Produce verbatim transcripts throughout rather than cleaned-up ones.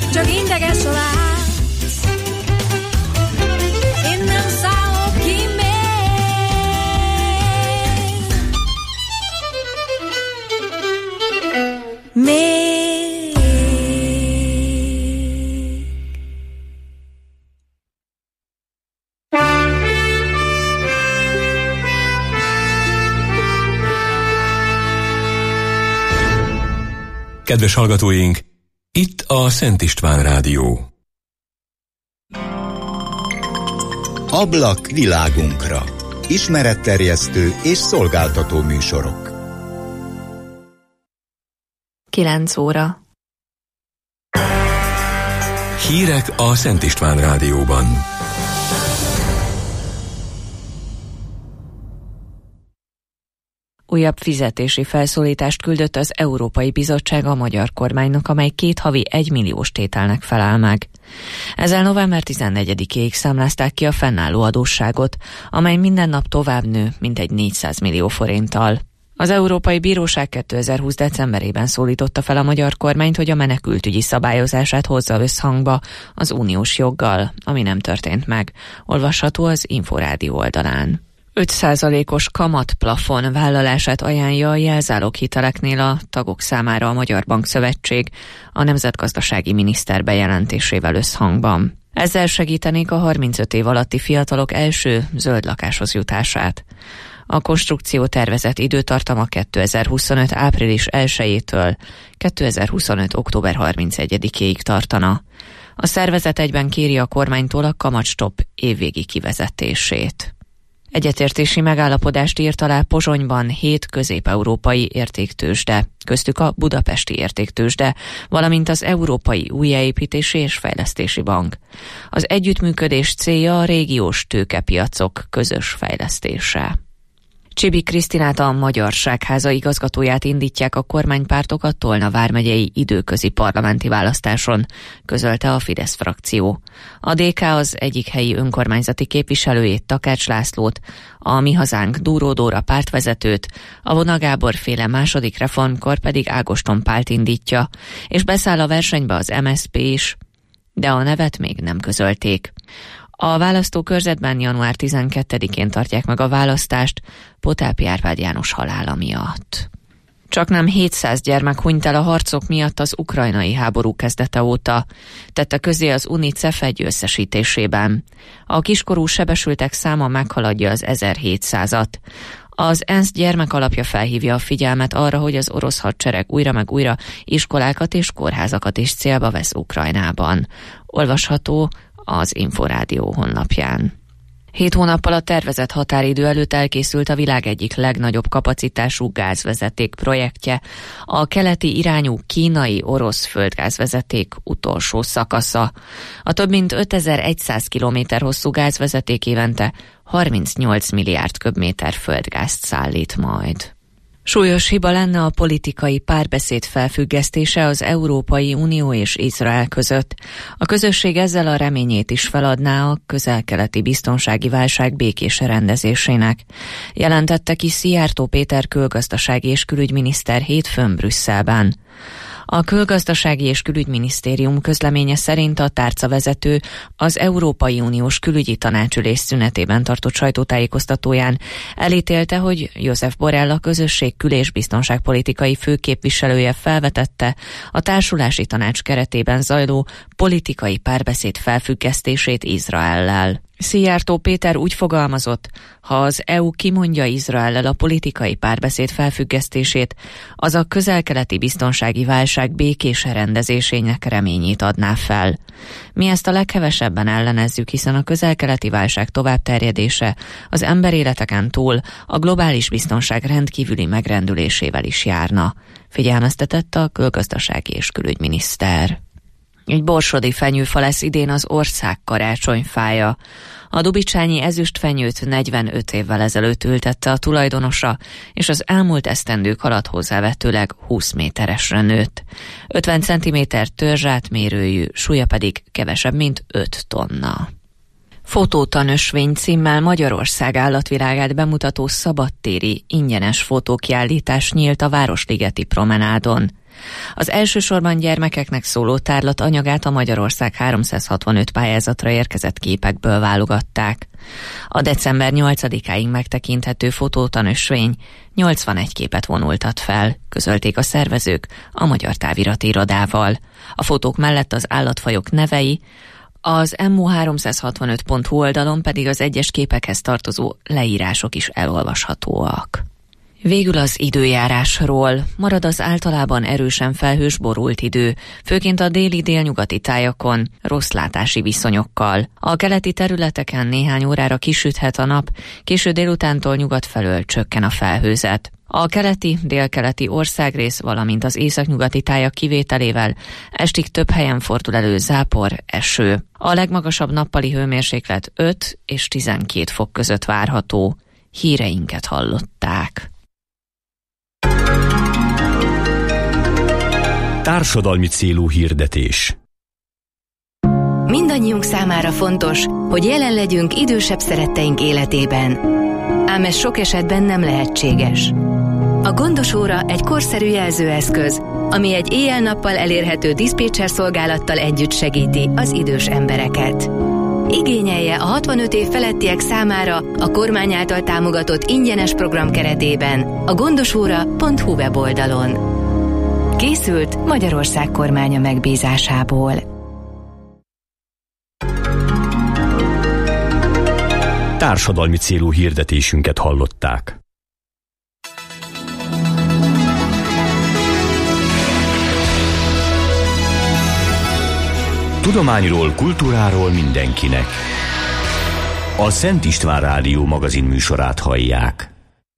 csak integes látsz. Én nem szállok ki még. Még. Kedves hallgatóink, itt a Szent István Rádió. Ablak világunkra. Ismeretterjesztő és szolgáltató műsorok. kilenc óra. Hírek a Szent István Rádióban. Újabb fizetési felszólítást küldött az Európai Bizottság a magyar kormánynak, amely két havi egymilliós tételnek felel meg. Ezzel november tizennegyedikéig számlázták ki a fennálló adósságot, amely minden nap tovább nő, mintegy négyszáz millió forinttal. Az Európai Bíróság kétezer-húsz decemberében szólította fel a magyar kormányt, hogy a menekültügyi szabályozását hozza összhangba az uniós joggal, ami nem történt meg. Olvasható az Inforádió oldalán. öt százalékos kamatplafon vállalását ajánlja a jelzáloghiteleknél a tagok számára a Magyar Bankszövetség a nemzetgazdasági miniszter bejelentésével összhangban. Ezzel segítenék a harmincöt év alatti fiatalok első zöld lakáshoz jutását. A konstrukció tervezett időtartama kétezer-huszonöt április elsejétől kétezer-huszonöt október harmincegyedikéig tartana. A szervezet egyben kéri a kormánytól a kamatstopp évvégi kivezetését. Egyetértési megállapodást írt alá Pozsonyban hét közép-európai értéktőzsde, köztük a Budapesti Értéktőzsde, valamint az Európai Újjáépítési és Fejlesztési Bank. Az együttműködés célja a régiós tőkepiacok közös fejlesztése. Csibi Krisztinát, a Magyarságháza igazgatóját indítják a kormánypártok a Tolna vármegyei időközi parlamenti választáson, közölte a Fidesz frakció. A dé ká az egyik helyi önkormányzati képviselőjét, Takács Lászlót, a Mi Hazánk Dúró Dóra pártvezetőt, a Vona Gábor féle második reformkor pedig Ágoston Pált indítja, és beszáll a versenybe az em es zé pé is, de a nevet még nem közölték. A választókörzetben január tizenkettedikén tartják meg a választást Potápi Árpád János halála miatt. Csaknem hétszáz gyermek hunyt el a harcok miatt az ukrajnai háború kezdete óta, tette közé az UNICEF egy összesítésében. A kiskorú sebesültek száma meghaladja az ezerhétszázat. Az ENSZ gyermekalapja felhívja a figyelmet arra, hogy az orosz hadsereg újra meg újra iskolákat és kórházakat is célba vesz Ukrajnában. Olvasható az Inforádió honlapján. Hét hónappal a tervezett határidő előtt elkészült a világ egyik legnagyobb kapacitású gázvezeték projektje, a keleti irányú kínai-orosz földgázvezeték utolsó szakasza. A több mint ötezer-száz kilométer hosszú gázvezeték évente harmincnyolc milliárd köbméter földgázt szállít majd. Súlyos hiba lenne a politikai párbeszéd felfüggesztése az Európai Unió és Izrael között. A közösség ezzel a reményét is feladná a közel-keleti biztonsági válság békés rendezésének. Jelentette ki Szijjártó Péter külgazdasági és külügyminiszter hétfőn Brüsszelben. A Külgazdasági és Külügyminisztérium közleménye szerint a tárcavezető az Európai Uniós Külügyi Tanácsülés szünetében tartott sajtótájékoztatóján elítélte, hogy Josep Borrell, a közösség kül- és biztonságpolitikai főképviselője felvetette a társulási tanács keretében zajló politikai párbeszéd felfüggesztését Izraellel. Szijjártó Péter úgy fogalmazott, ha az é u kimondja Izraellel a politikai párbeszéd felfüggesztését, az a közel-keleti biztonsági válság békés rendezésének reményét adná fel. Mi ezt a leghevesebben ellenezzük, hiszen a közel-keleti válság továbbterjedése az emberéleteken túl a globális biztonság rendkívüli megrendülésével is járna, figyelmeztetett a külgazdasági és külügyminiszter. Egy borsodi fenyőfa lesz idén az ország karácsonyfája. A dubicsányi ezüstfenyőt negyvenöt évvel ezelőtt ültette a tulajdonosa, és az elmúlt esztendők alatt hozzávetőleg húsz méteresre nőtt. ötven centiméter törzsátmérőjű, súlya pedig kevesebb, mint öt tonna. Fotótanösvény címmel Magyarország állatvilágát bemutató szabadtéri ingyenes fotókiállítás nyílt a Városligeti promenádon. Az elsősorban gyermekeknek szóló tárlat anyagát a Magyarország háromszázhatvanöt pályázatra érkezett képekből válogatták. A december nyolcadikáig megtekinthető fotótanösvény nyolcvanegy képet vonultat fel, közölték a szervezők a Magyar Távirati Irodával. A fotók mellett az állatfajok nevei, az em o háromszázhatvanöt pont hu oldalon pedig az egyes képekhez tartozó leírások is elolvashatóak. Végül az időjárásról. Marad az általában erősen felhős borult idő, főként a déli-délnyugati tájakon, rossz látási viszonyokkal. A keleti területeken néhány órára kisüthet a nap, késő délutántól nyugat felől csökken a felhőzet. A keleti, délkeleti országrész, valamint az északnyugati tájak kivételével estig több helyen fordul elő zápor, eső. A legmagasabb nappali hőmérséklet öt és tizenkét fok között várható. Híreinket hallották. Társadalmi célú hirdetés. Mindannyiunk számára fontos, hogy jelen legyünk idősebb szeretteink életében. Ám ez sok esetben nem lehetséges. A Gondos Óra egy korszerű jelzőeszköz, ami egy éjjel-nappal elérhető diszpécser szolgálattal együtt segíti az idős embereket. Igényelje a hatvanöt év felettiek számára a kormány által támogatott ingyenes program keretében a gondosóra pont hu weboldalon. Készült Magyarország kormánya megbízásából. Társadalmi célú hirdetésünket hallották. Tudományról, kultúráról mindenkinek. A Szent István Rádió magazin műsorát hallják.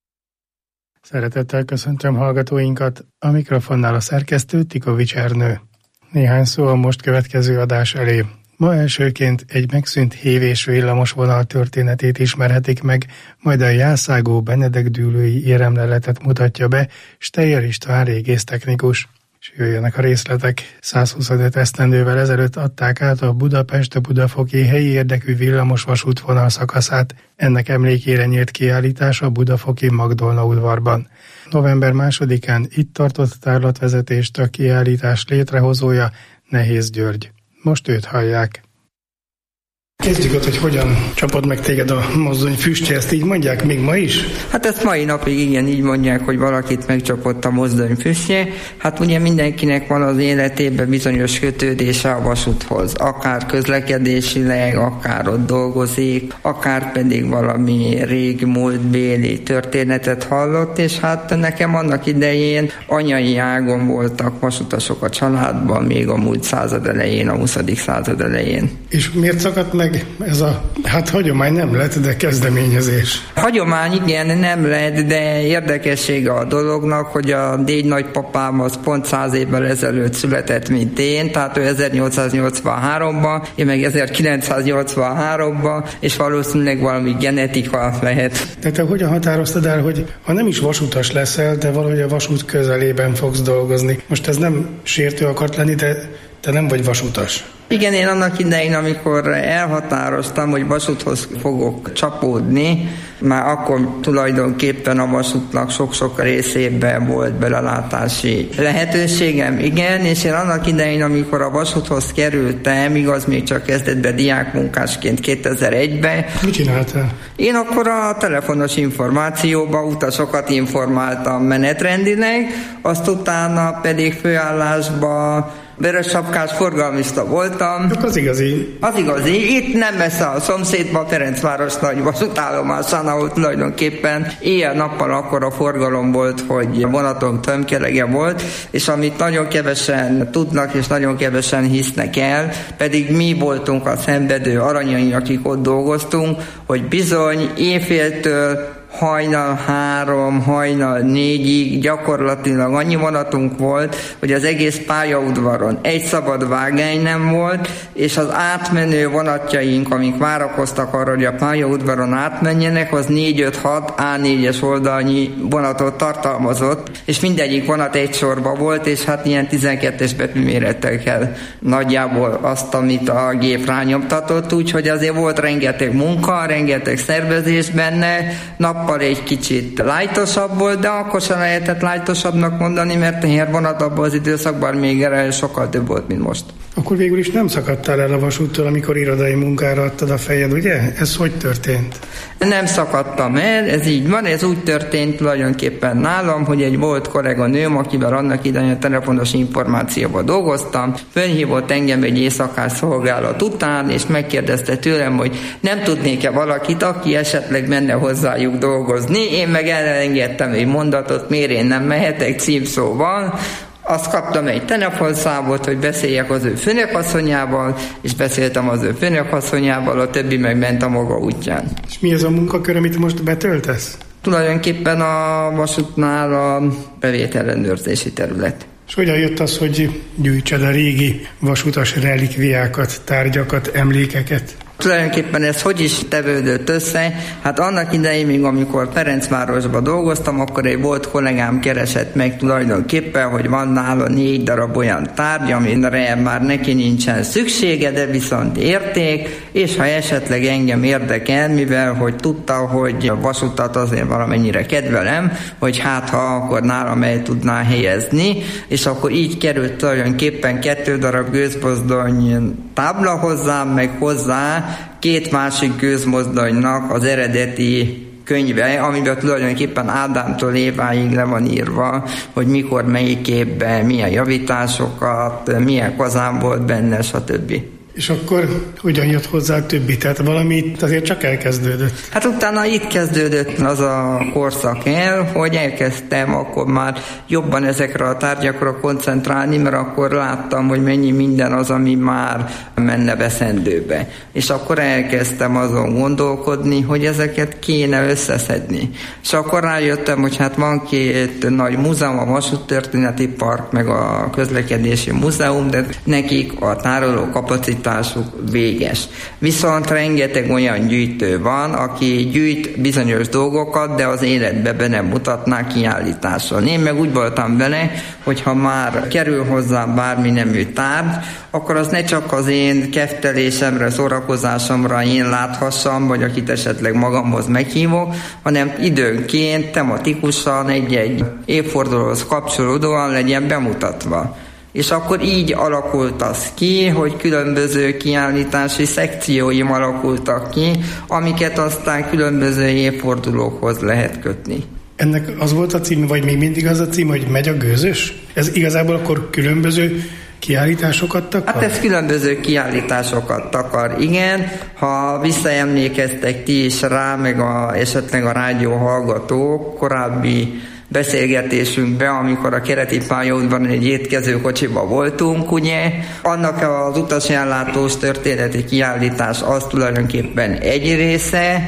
Szeretettel köszöntöm hallgatóinkat, a mikrofonnál a szerkesztő Tikovics Ernő. Néhány szó a most következő adás elé. Ma elsőként egy megszűnt hév- és villamosvonal történetét ismerhetik meg, majd a Jászágó benedekdűlői éremleletet mutatja be Steyer István régésztechnikus. És jöjjenek a részletek. százhuszonöt esztendővel ezelőtt adták át a Budapest-Budafoki helyi érdekű villamos vasútvonal szakaszát. Ennek emlékére nyílt kiállítás a budafoki Magdolna udvarban. november másodikán itt tartott tárlatvezetést a kiállítás létrehozója, Nehéz György. Most őt hallják. Kezdjük ott, hogy hogyan csapod meg téged a mozdony füstje, ezt így mondják még ma is? Hát ezt mai napig igen így mondják, hogy valakit megcsapott a mozdony füstje. Hát ugye mindenkinek van az életében bizonyos kötődése a vasúthoz. Akár közlekedésileg, akár ott dolgozik, akár pedig valami rég múltbéli történetet hallott, és hát nekem annak idején anyai ágon voltak vasutasok a családban, még a múlt század elején, a huszadik század elején. És miért szakadt meg ez a, hát hagyomány nem lett, de kezdeményezés? Hagyomány igen, nem lett, de érdekessége a dolognak, hogy a déd nagypapám az pont száz évvel ezelőtt született, mint én, tehát ő ezernyolcszáznyolcvanháromban, én meg ezerkilencszáznyolcvanháromban, és valószínűleg valami genetika lehet. De te hogyan határoztad el, hogy ha nem is vasutas leszel, de valahogy a vasút közelében fogsz dolgozni? Most ez nem sértő akart lenni, de te nem vagy vasutas. Igen, én annak idején, amikor elhatároztam, hogy vasúthoz fogok csapódni, már akkor tulajdonképpen a vasútnak sok-sok részében volt belelátási lehetőségem, igen, és én annak idején, amikor a vasúthoz kerültem, igaz, még csak kezdetben diákmunkásként kétezer-egyben. Mit csináltál? Én akkor a telefonos információba utasokat informáltam menetrendileg, azt utána pedig főállásba vörössapkás forgalmista voltam. Az igazi. Az igazi. Itt nem messze a szomszédban, Ferencváros nagy vasútállomásán, ahol tulajdonképpen éjjel-nappal akkora forgalom volt, hogy vonaton tömkelege volt, és amit nagyon kevesen tudnak, és nagyon kevesen hisznek el, pedig mi voltunk a szenvedő aranyai, akik ott dolgoztunk, hogy bizony éjféltől hajnal három, hajnal négyig gyakorlatilag annyi vonatunk volt, hogy az egész pályaudvaron egy szabad vágány nem volt, és az átmenő vonatjaink, amik várakoztak arra, hogy a pályaudvaron átmenjenek, az négy öt hat á négyes oldalnyi vonatot tartalmazott, és mindegyik vonat egy sorba volt, és hát ilyen tizenkettes betűméretekkel nagyjából azt, amit a gép rányomtatott, úgyhogy azért volt rengeteg munka, rengeteg szervezés benne, nap nappal egy kicsit lájtosabb volt, de akkor sem lehetett lájtosabbnak mondani, mert tehervonat abban az időszakban még erre sokkal több volt, mint most. Akkor végül is nem szakadtál el a vasúttól, amikor irodai munkára adtad a fejed, ugye? Ez hogy történt? Nem szakadtam el, ez így van, ez úgy történt tulajdonképpen nálam, hogy egy volt kolléganőm, akivel annak idején a telefonos információban dolgoztam, fölhívott engem egy éjszakás szolgálat után, és megkérdezte tőlem, hogy nem tudnék-e valakit, aki esetleg menne hozzájuk dolgozni. Én meg elengedtem egy mondatot, miért én nem mehetek, címszóval. Azt kaptam egy telefonszámot, hogy beszéljek az ő főnökasszonyával, és beszéltem az ő főnökasszonyával, a többi meg ment a maga útján. És mi az a munkakör, amit most betöltesz? Tulajdonképpen a vasútnál a bevételellenőrzési terület. És hogyan jött az, hogy gyűjtsed a régi vasutas relikviákat, tárgyakat, emlékeket? Tulajdonképpen ez hogy is tevődött össze? Hát annak idején, még amikor Ferencvárosban dolgoztam, akkor egy volt kollégám keresett meg tulajdonképpen, hogy van nála négy darab olyan tárgy, amire már neki nincsen szüksége, de viszont érték, és ha esetleg engem érdekel, mivel hogy tudta, hogy a vasutat azért valamennyire kedvelem, hogy hát ha akkor nálam el tudná helyezni, és akkor így került tulajdonképpen kettő darab gőzmozdony tábla hozzám, meg hozzá két másik gőzmozdonynak az eredeti könyve, amiben tulajdonképpen Ádámtól Éváig le van írva, hogy mikor, melyik évben, milyen javításokat, milyen kazán volt benne, stb. És akkor hogyan jött hozzá a többi? Tehát valami itt azért csak elkezdődött. Hát utána itt kezdődött az a korszak el, hogy elkezdtem akkor már jobban ezekre a tárgyakra koncentrálni, mert akkor láttam, hogy mennyi minden az, ami már menne veszendőbe. És akkor elkezdtem azon gondolkodni, hogy ezeket kéne összeszedni. És akkor rájöttem, hogy hát van két nagy múzeum, a Vasúttörténeti Park, meg a Közlekedési Múzeum, de nekik a tároló kapacitásuk véges. Viszont rengeteg olyan gyűjtő van, aki gyűjt bizonyos dolgokat, de az életbe be nem mutatná kiállításon. Én meg úgy voltam vele, hogy ha már kerül hozzám bármi nemű tárgy, akkor az ne csak az én keftelésemre, szórakozásomra én láthassam, vagy akit esetleg magamhoz meghívok, hanem időnként, tematikusan egy-egy évfordulóhoz kapcsolódóan legyen bemutatva. És akkor így alakult az ki, hogy különböző kiállítási szekcióim alakultak ki, amiket aztán különböző évfordulókhoz lehet kötni. Ennek az volt a cím, vagy még mindig az a cím, hogy Megy a gőzös? Ez igazából akkor különböző kiállításokat takar? Hát ez különböző kiállításokat takar, igen. Ha visszaemlékeztek ti is rá, meg a, esetleg a rádió hallgatók korábbi beszélgetésünkbe, amikor a Kereti pályaudvaron egy étkezőkocsiba voltunk, ugye, annak az utasjellátós történeti kiállítás az tulajdonképpen egy része,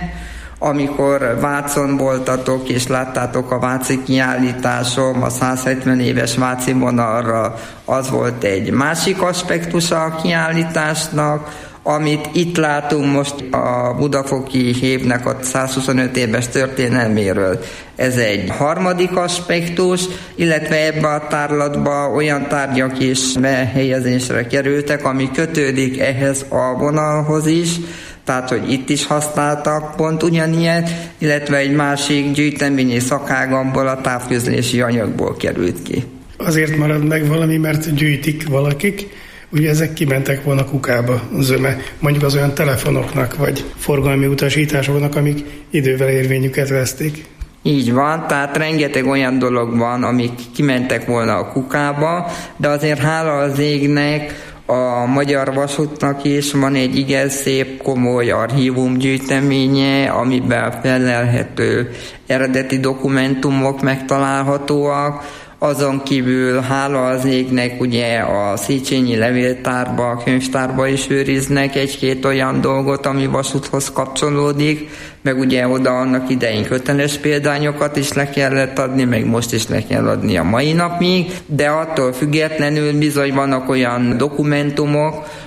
amikor Vácon voltatok, és láttátok a váci kiállításom, a százhetven éves váci vonalra, az volt egy másik aspektusa a kiállításnak. Amit itt látunk most a Budafoki évnek a százhuszonöt éves történelméről. Ez egy harmadik aspektus, illetve ebbe a tárlatba olyan tárgyak is behelyezésre kerültek, ami kötődik ehhez a vonalhoz is, tehát, hogy itt is használtak pont ugyanilyet, illetve egy másik gyűjteményi szakágamból, a távközlési anyagból került ki. Azért marad meg valami, mert gyűjtik valakik, ugye ezek kimentek volna kukába, zöme, mondjuk az olyan telefonoknak, vagy forgalmi utasításoknak, amik idővel érvényüket veszték. Így van, tehát rengeteg olyan dolog van, amik kimentek volna a kukába, de azért hála az égnek, a Magyar Vasútnak is van egy igen szép, komoly archívumgyűjteménye, amiben felelhető eredeti dokumentumok megtalálhatóak. Azon kívül hála az égnek ugye a Széchenyi levéltárba, a könyvtárba is őriznek egy-két olyan dolgot, ami vasúthoz kapcsolódik, meg ugye oda annak idején köteles példányokat is le kellett adni, meg most is le kell adni a mai napig, de attól függetlenül bizony vannak olyan dokumentumok,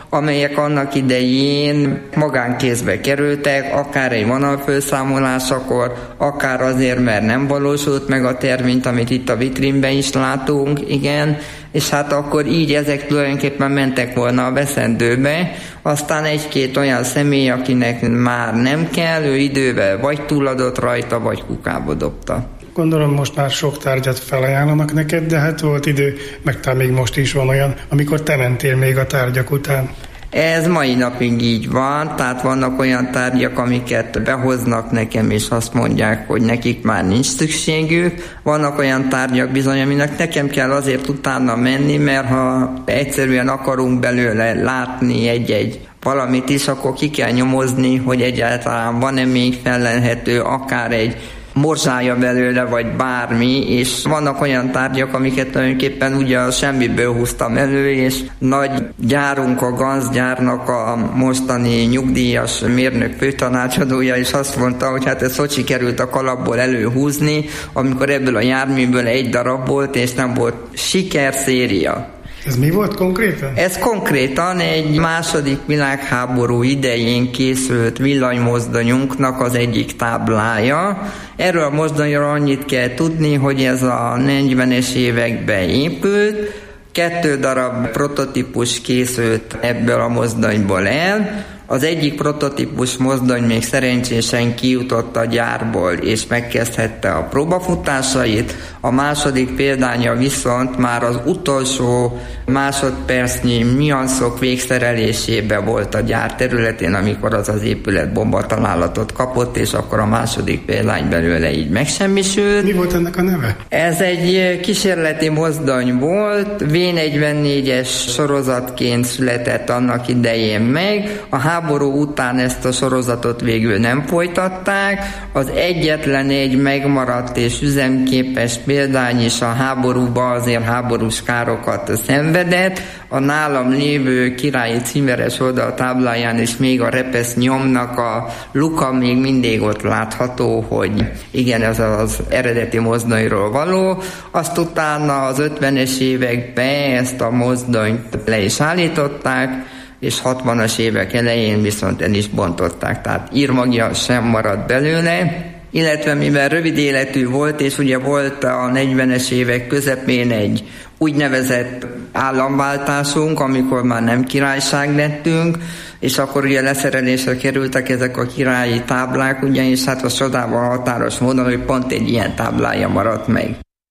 amelyek annak idején magánkézbe kerültek, akár egy vonalfőszámolásakor, akár azért, mert nem valósult meg a terv, mint amit itt a vitrínben is látunk, igen, és hát akkor így ezek tulajdonképpen mentek volna a veszendőbe, aztán egy-két olyan személy, akinek már nem kell, ő idővel vagy túladott rajta, vagy kukába dobta. Gondolom most már sok tárgyat felajánlanak neked, de hát volt idő, meg talán még most is van olyan, amikor te mentél még a tárgyak után. Ez mai napig így van, tehát vannak olyan tárgyak, amiket behoznak nekem, és azt mondják, hogy nekik már nincs szükségük. Vannak olyan tárgyak bizony, aminek nekem kell azért utána menni, mert ha egyszerűen akarunk belőle látni egy-egy valamit is, akkor ki kell nyomozni, hogy egyáltalán van-e még fellelhető akár egy morzsája belőle, vagy bármi, és vannak olyan tárgyak, amiket tulajdonképpen ugye a semmiből húztam elő, és nagy gyárunk, a Ganz gyárnak a mostani nyugdíjas mérnök főtanácsadója is azt mondta, hogy hát ez hogy sikerült a kalapból előhúzni, amikor ebből a járműből egy darab volt, és nem volt sikerszéria. Ez mi volt konkrétan? Ez konkrétan egy második világháború idején készült villanymozdonyunknak az egyik táblája. Erről a mozdonyról annyit kell tudni, hogy ez a negyvenes években épült, kettő darab prototípus készült ebből a mozdonyból el. Az egyik prototípus mozdony még szerencsésen kijutott a gyárból, és megkezdhette a próbafutásait. A második példánya viszont már az utolsó másodpercnyi nüanszok végszerelésébe volt a gyár területén, amikor az az épület bombatalálatot kapott, és akkor a második példány belőle így megsemmisült. Mi volt ennek a neve? Ez egy kísérleti mozdony volt, vé negyvennégyes sorozatként született annak idején meg. A háború után ezt a sorozatot végül nem folytatták. Az egyetlen egy megmaradt és üzemképes példány is a háborúban azért háborús károkat szenvedett. A nálam lévő királyi címeres oldaltábláján is még a repesz nyomnak a luka még mindig ott látható, hogy igen, ez az eredeti mozdonyról való. Azt utána az ötvenes években ezt a mozdonyt le is állították, és hatvanas évek elején viszont el is bontották, tehát írmagja sem maradt belőle, illetve mivel rövid életű volt, és ugye volt a negyvenes évek közepén egy úgynevezett államváltásunk, amikor már nem királyság lettünk, és akkor ugye leszerelésre kerültek ezek a királyi táblák, ugye, és hát a csodával határos módon, hogy pont egy ilyen táblája maradt meg.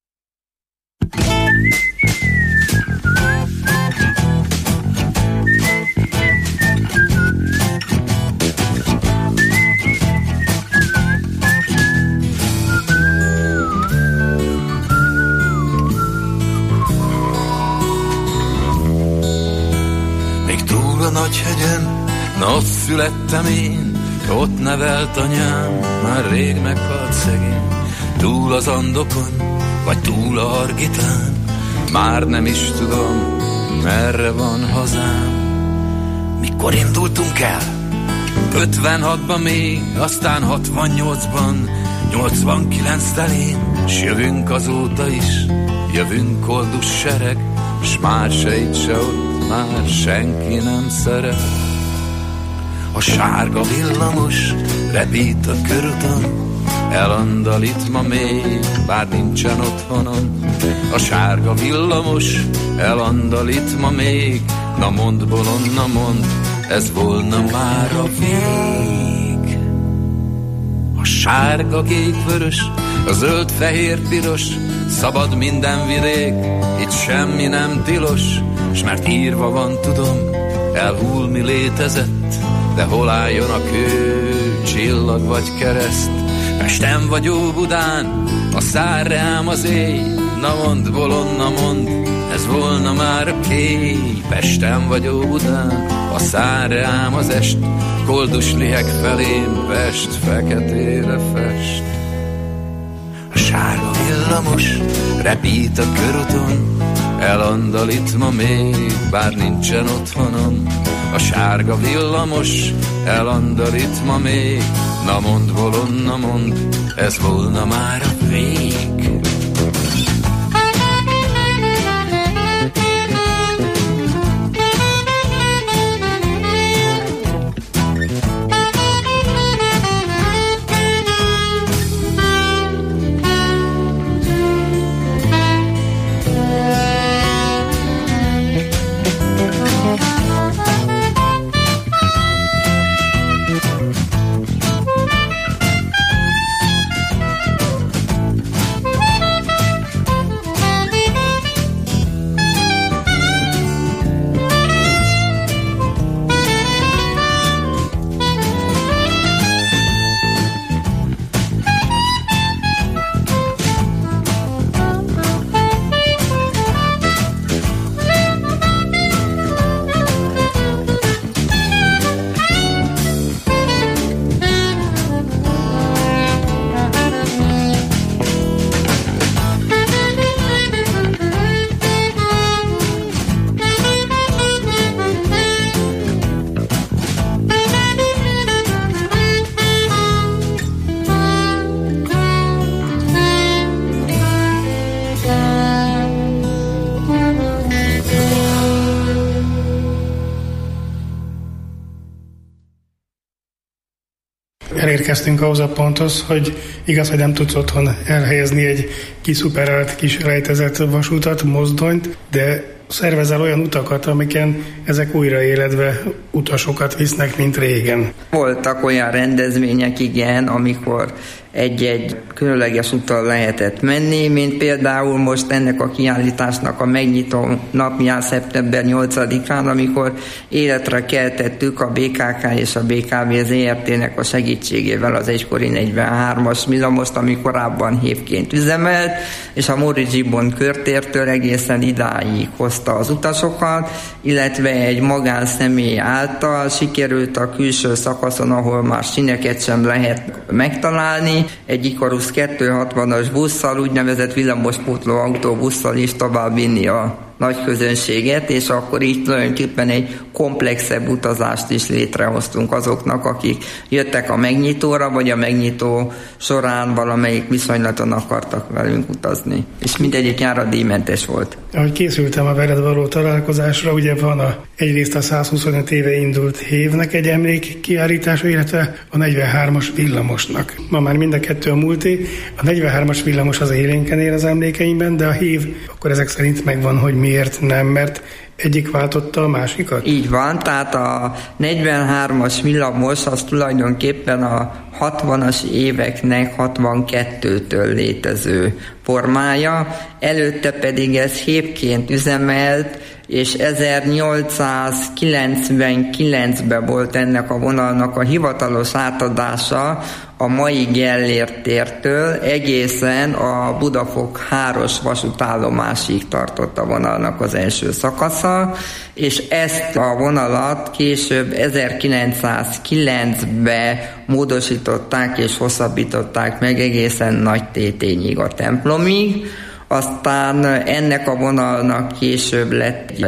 Nagyhegyen, na ott születtem én, ott nevelt anyám, már rég meghalt szegény. Túl az Andokon, vagy túl a Hargitán, már nem is tudom, merre van hazám. Mikor indultunk el? ötvenhatban még, aztán hatvannyolcban, nyolcvankilenc telén, s jövünk azóta is, jövünk koldus sereg, s már se itt se ott, már senki nem szeret. A sárga villamos repít a körutam, elandalít ma még, bár nincsen otthonom. A sárga villamos elandalít ma még, na mondd bolond, na mondd, ez volna már a vég. A sárga, kék, vörös, a zöld, fehér, piros, szabad minden vidék, itt semmi nem tilos, s mert írva van, tudom, elhull mi létezett, de hol álljon a kő, csillag vagy kereszt. Pesten vagy Óbudán, a szár reám az éj, na mondd bolond, na mondd, ez volna már a kéj. Pesten vagy Óbudán, a szár reám az est, koldus liheg felém, Pest feketére fest. A sárga villamos repít a köruton, elandalít ma még, bár nincsen otthonom. A sárga villamos elandalít ma még, na mondd bolond, na mondd, ez volna már a vég. elérkeztünk ahhoz a ponthoz, hogy igaz, hogy nem tudsz otthon elhelyezni egy kiszuperált, kis rejtezett vasutat, mozdonyt, de szervezel olyan utakat, amiken ezek újra életve utasokat visznek, mint régen. Voltak olyan rendezvények, igen, amikor egy-egy különleges úton lehetett menni, mint például most ennek a kiállításnak a megnyitó napján, szeptember nyolcadikán, amikor életre keltettük a bé ká ká és a bé ká vé zé er té-nek a segítségével az egykori negyvenhármas villamost, ami korábban hévként üzemelt, és a Móricz Zsigmond körtértől egészen idáig hozta az utasokat, illetve egy magánszemély által sikerült a külső szakaszon, ahol már sineket sem lehet megtalálni, egy Ikarus kétszázhatvanas busszal, úgynevezett villamospótló autóbusszal is továbbvinni a nagy közönséget, és akkor így tulajdonképpen egy komplexebb utazást is létrehoztunk azoknak, akik jöttek a megnyitóra, vagy a megnyitó során valamelyik viszonylaton akartak velünk utazni. És mindegyik járadíjmentes volt. Ahogy készültem a veled való találkozásra, ugye van a, egyrészt a százhuszonöt éve indult hévnek egy emlék kiállítása, illetve a negyvenhármas villamosnak. Ma már mind a kettő a múlté. A negyvenhármas villamos az élénken él az emlékeimben, de a hév akkor ezek szerint megvan, hogy miért nem, mert egyik váltotta a másikat? Így van, tehát a negyvenhármas villamos az tulajdonképpen a hatvanas éveknek hatvankettőtől létező formája, előtte pedig ez hévként üzemelt, és ezernyolcszázkilencvenkilencben volt ennek a vonalnak a hivatalos átadása a mai Gellért tértől egészen a Budafok Háros vasútállomásig tartott a vonalnak az első szakasza, és ezt a vonalat később ezerkilencszázkilencben módosították és hosszabbították meg egészen Nagytétényig, a templomig. Aztán ennek a vonalnak később lett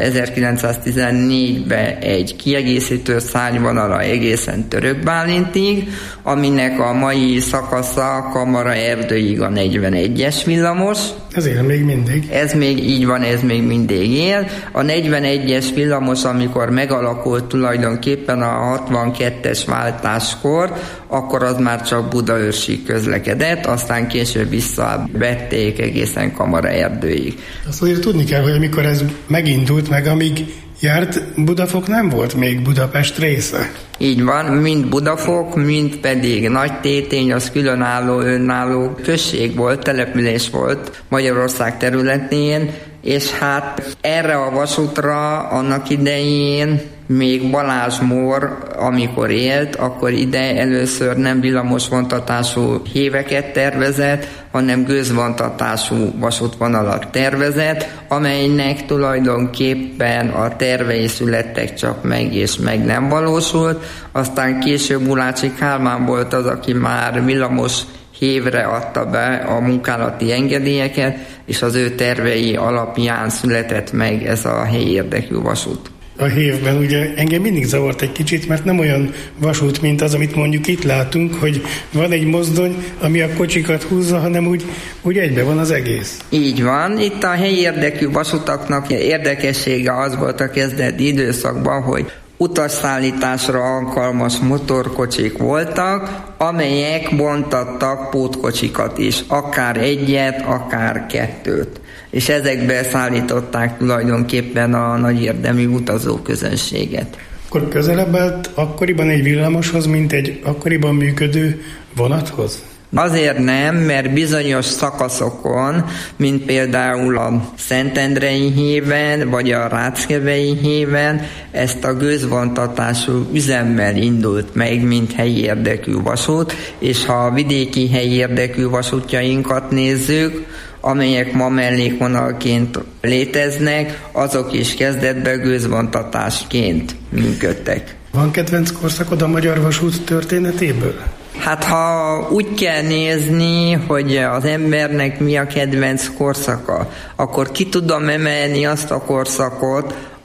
ezerkilencszáztizennégyben egy kiegészítő szárnyvonala egészen Törökbálintig, aminek a mai szakasza Kamaraerdőig a negyvenegyes villamos. Ez él még mindig. Ez még így van, ez még mindig él. A negyvenegyes villamos, amikor megalakult tulajdonképpen a hatvankettes váltáskor, akkor az már csak Budaörsig közlekedett, aztán később visszavették egészen Kamaraerdőig. Azt azért tudni kell, hogy amikor ez megindult, meg amíg járt, Budafok nem volt még Budapest része. Így van, mind Budafok, mind pedig Nagytétény, az különálló, önálló község volt, település volt Magyarország területén, és hát erre a vasútra annak idején még Balázs Mór, amikor élt, akkor ide először nem villamosvontatású héveket tervezett, hanem gőzvontatású vasútvonalat tervezett, amelynek tulajdonképpen a tervei születtek csak meg, és meg nem valósult. Aztán később Gulácsi Kálmán volt az, aki már villamos hévre adta be a munkálati engedélyeket, és az ő tervei alapján született meg ez a helyi érdekű vasút. A hévben ugye engem mindig zavart egy kicsit, mert nem olyan vasút, mint az, amit mondjuk itt látunk, hogy van egy mozdony, ami a kocsikat húzza, hanem úgy, úgy egybe van az egész. Így van. Itt a helyi érdekű vasutaknak érdekessége az volt a kezdeti időszakban, hogy utasszállításra alkalmas motorkocsik voltak, amelyek bontattak pótkocsikat is, akár egyet, akár kettőt. És ezekbe szállították tulajdonképpen a nagy érdemű utazóközönséget. Akkor közelebb állt akkoriban egy villamoshoz, mint egy akkoriban működő vonathoz? Azért nem, mert bizonyos szakaszokon, mint például a Szentendrei héven, vagy a Ráckevei héven, ezt a gőzvontatású üzemmel indult meg, mint helyi érdekű vasút, és ha a vidéki helyi érdekű vasútjainkat nézzük, amelyek ma mellékvonalként léteznek, azok is kezdetben gőzvontatásként működtek. Van kedvenc korszakod a magyar vasút történetéből? Hát ha úgy kell nézni, hogy az embernek mi a kedvenc korszaka, akkor ki tudom emelni azt a korszakot,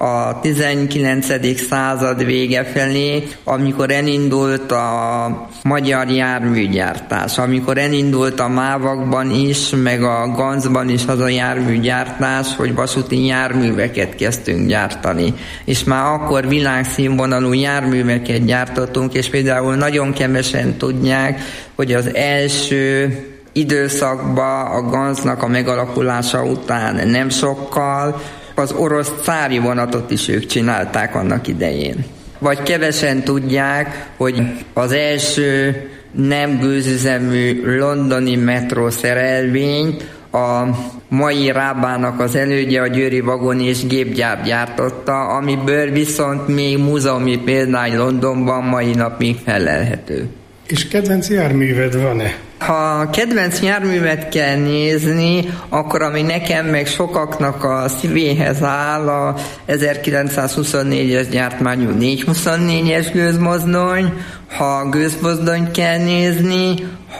a tizenkilencedik század vége felé, amikor elindult a magyar járműgyártás, amikor elindult a mávakban is, meg a Ganzban is az a járműgyártás, hogy vasúti járműveket kezdtünk gyártani. És már akkor világszínvonalú járműveket gyártottunk, és például nagyon kevesen tudják, hogy az első időszakban a Ganznak a megalakulása után nem sokkal az orosz cári vonatot is ők csinálták annak idején. Vagy kevesen tudják, hogy az első nem gőzüzemű londoni metró szerelvényt a mai Rábának az elődje, a Győri Vagon és Gépgyár gyártotta, amiből viszont még múzeumi példány Londonban mai napig felelhető. És kedvenc járműved van-e? Ha kedvenc járművet kell nézni, akkor ami nekem meg sokaknak a szívéhez áll, a ezerkilencszázhuszonnégyes gyártmányú négyszázhuszonnégyes gőzmozdony. Ha gőzmozdonyt kell nézni,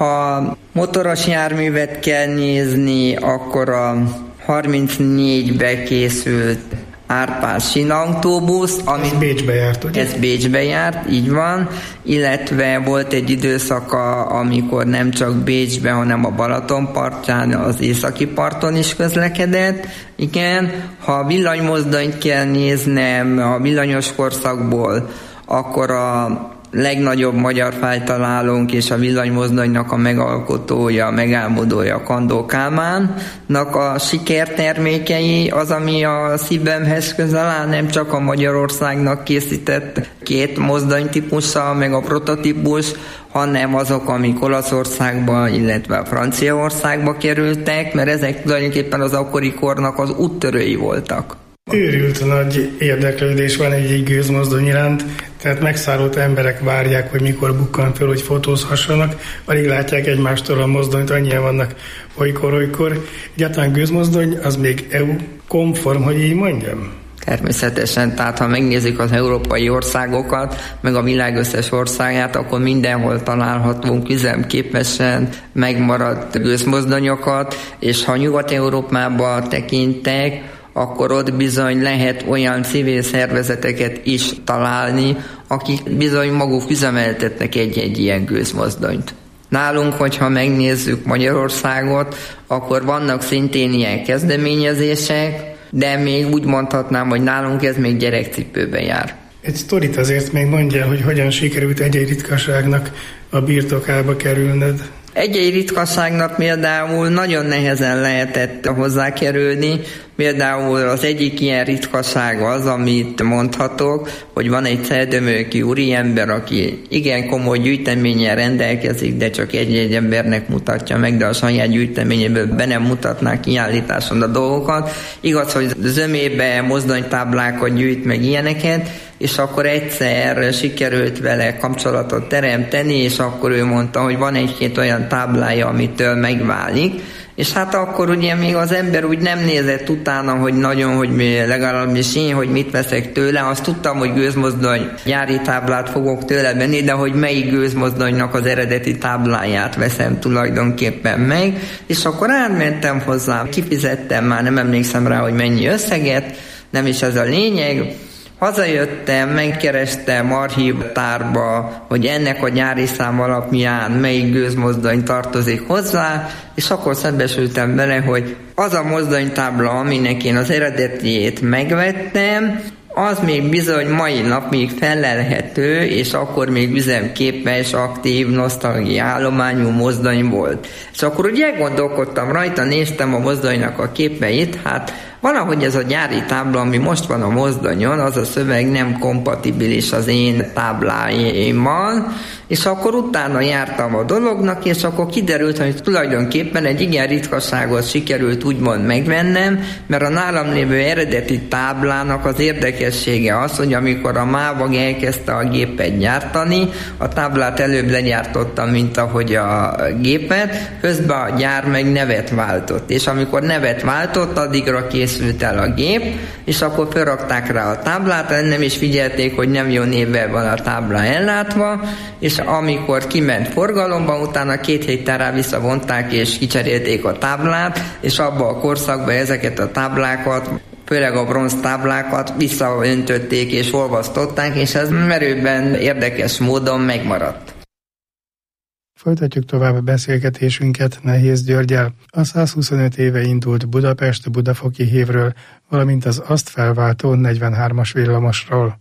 ha motoros járművet kell nézni, akkor a harmincnégybe készült Árpád sínautóbusz, ami ez Bécsbe járt, ugye? Ez Bécsbe járt, így van, illetve volt egy időszaka, amikor nem csak Bécsbe, hanem a Balaton partján, az északi parton is közlekedett. Igen, ha villanymozdonyt kell néznem a villanyos korszakból, akkor a legnagyobb magyar fájtalálónk és a villanymozdonynak a megalkotója, megálmodója Kandó Kálmánnak a sikertermékei az, ami a szívemhez közel áll, nem csak a Magyarországnak készített két mozdonytípusa, meg a prototípus, hanem azok, amik Olaszországba, illetve Franciaországba kerültek, mert ezek tulajdonképpen az akkori kornak az úttörői voltak. Őrült nagy érdeklődés van egy-egy gőzmozdony iránt, tehát megszállott emberek várják, hogy mikor bukkan föl, hogy fotózhassanak, alig látják egymástól a mozdonyt, annyian vannak olykor-olykor. Egyáltalán gőzmozdony az még é u-konform, hogy így mondjam? Természetesen, tehát ha megnézzük az európai országokat, meg a világ összes országát, akkor mindenhol találhatunk üzemképesen megmaradt gőzmozdonyokat, és ha Nyugat-Európába tekintek, akkor ott bizony lehet olyan civil szervezeteket is találni, akik bizony maguk üzemeltetnek egy-egy ilyen gőzmozdonyt. Nálunk, hogyha megnézzük Magyarországot, akkor vannak szintén ilyen kezdeményezések, de még úgy mondhatnám, hogy nálunk ez még gyerekcipőben jár. Egy sztorit azért még mondjál, hogy hogyan sikerült egy-egy ritkaságnak a birtokába kerülned. Egy-egy ritkaságnak például nagyon nehezen lehetett hozzákerülni, például az egyik ilyen ritkaság az, amit mondhatok, hogy van egy celdömölki úriember, aki igen komoly gyűjteménnyel rendelkezik, de csak egy-egy embernek mutatja meg, de a saját gyűjteményéből be nem mutatná kiállításon a dolgokat. Igaz, hogy zömébe mozdonytáblákat gyűjt meg ilyeneket, és akkor egyszer sikerült vele kapcsolatot teremteni, és akkor ő mondta, hogy van egy-két olyan táblája, amitől megválik, és hát akkor ugye még az ember úgy nem nézett utána, hogy nagyon, hogy mi, legalábbis én, hogy mit veszek tőle, azt tudtam, hogy gőzmozdony gyári táblát fogok tőle venni, de hogy melyik gőzmozdonynak az eredeti tábláját veszem tulajdonképpen meg, és akkor átmentem hozzá, kifizettem, már nem emlékszem rá, hogy mennyi összeget, nem is ez a lényeg. Hazajöttem, megkerestem archívtárba, hogy ennek a gyári szám alapján melyik gőzmozdony tartozik hozzá, és akkor szembesültem vele, hogy az a mozdonytábla, aminek én az eredetjét megvettem, az még bizony mai napig felelhető, és akkor még üzemképes, aktív, nosztalgia állományú mozdony volt. És akkor ugye gondolkodtam rajta, néztem a mozdonynak a képeit, hát valahogy ez a gyári tábla, ami most van a mozdonyon, az a szöveg nem kompatibilis az én tábláimmal, és akkor utána jártam a dolognak, és akkor kiderült, hogy tulajdonképpen egy igen ritkaságot sikerült úgymond megvennem, mert a nálam lévő eredeti táblának az érdekessége az, hogy amikor a mávag elkezdte a gépet gyártani, a táblát előbb legyártotta, mint ahogy a gépet, közben a gyár meg nevet váltott, és amikor nevet váltott, addigra készült el a gép, és akkor felrakták rá a táblát, nem is figyelték, hogy nem jó névvel van a tábla ellátva, és amikor kiment forgalomba, utána két héttel rá visszavonták, és kicserélték a táblát, és abban a korszakban ezeket a táblákat főleg a bronztáblákat visszaöntötték és olvasztották, és ez merőben érdekes módon megmaradt. Folytatjuk tovább a beszélgetésünket Nehéz Györggyel, a százhuszonöt éve indult Budapest-Budafoki hévről, valamint az azt felváltó negyvenhármas villamosról.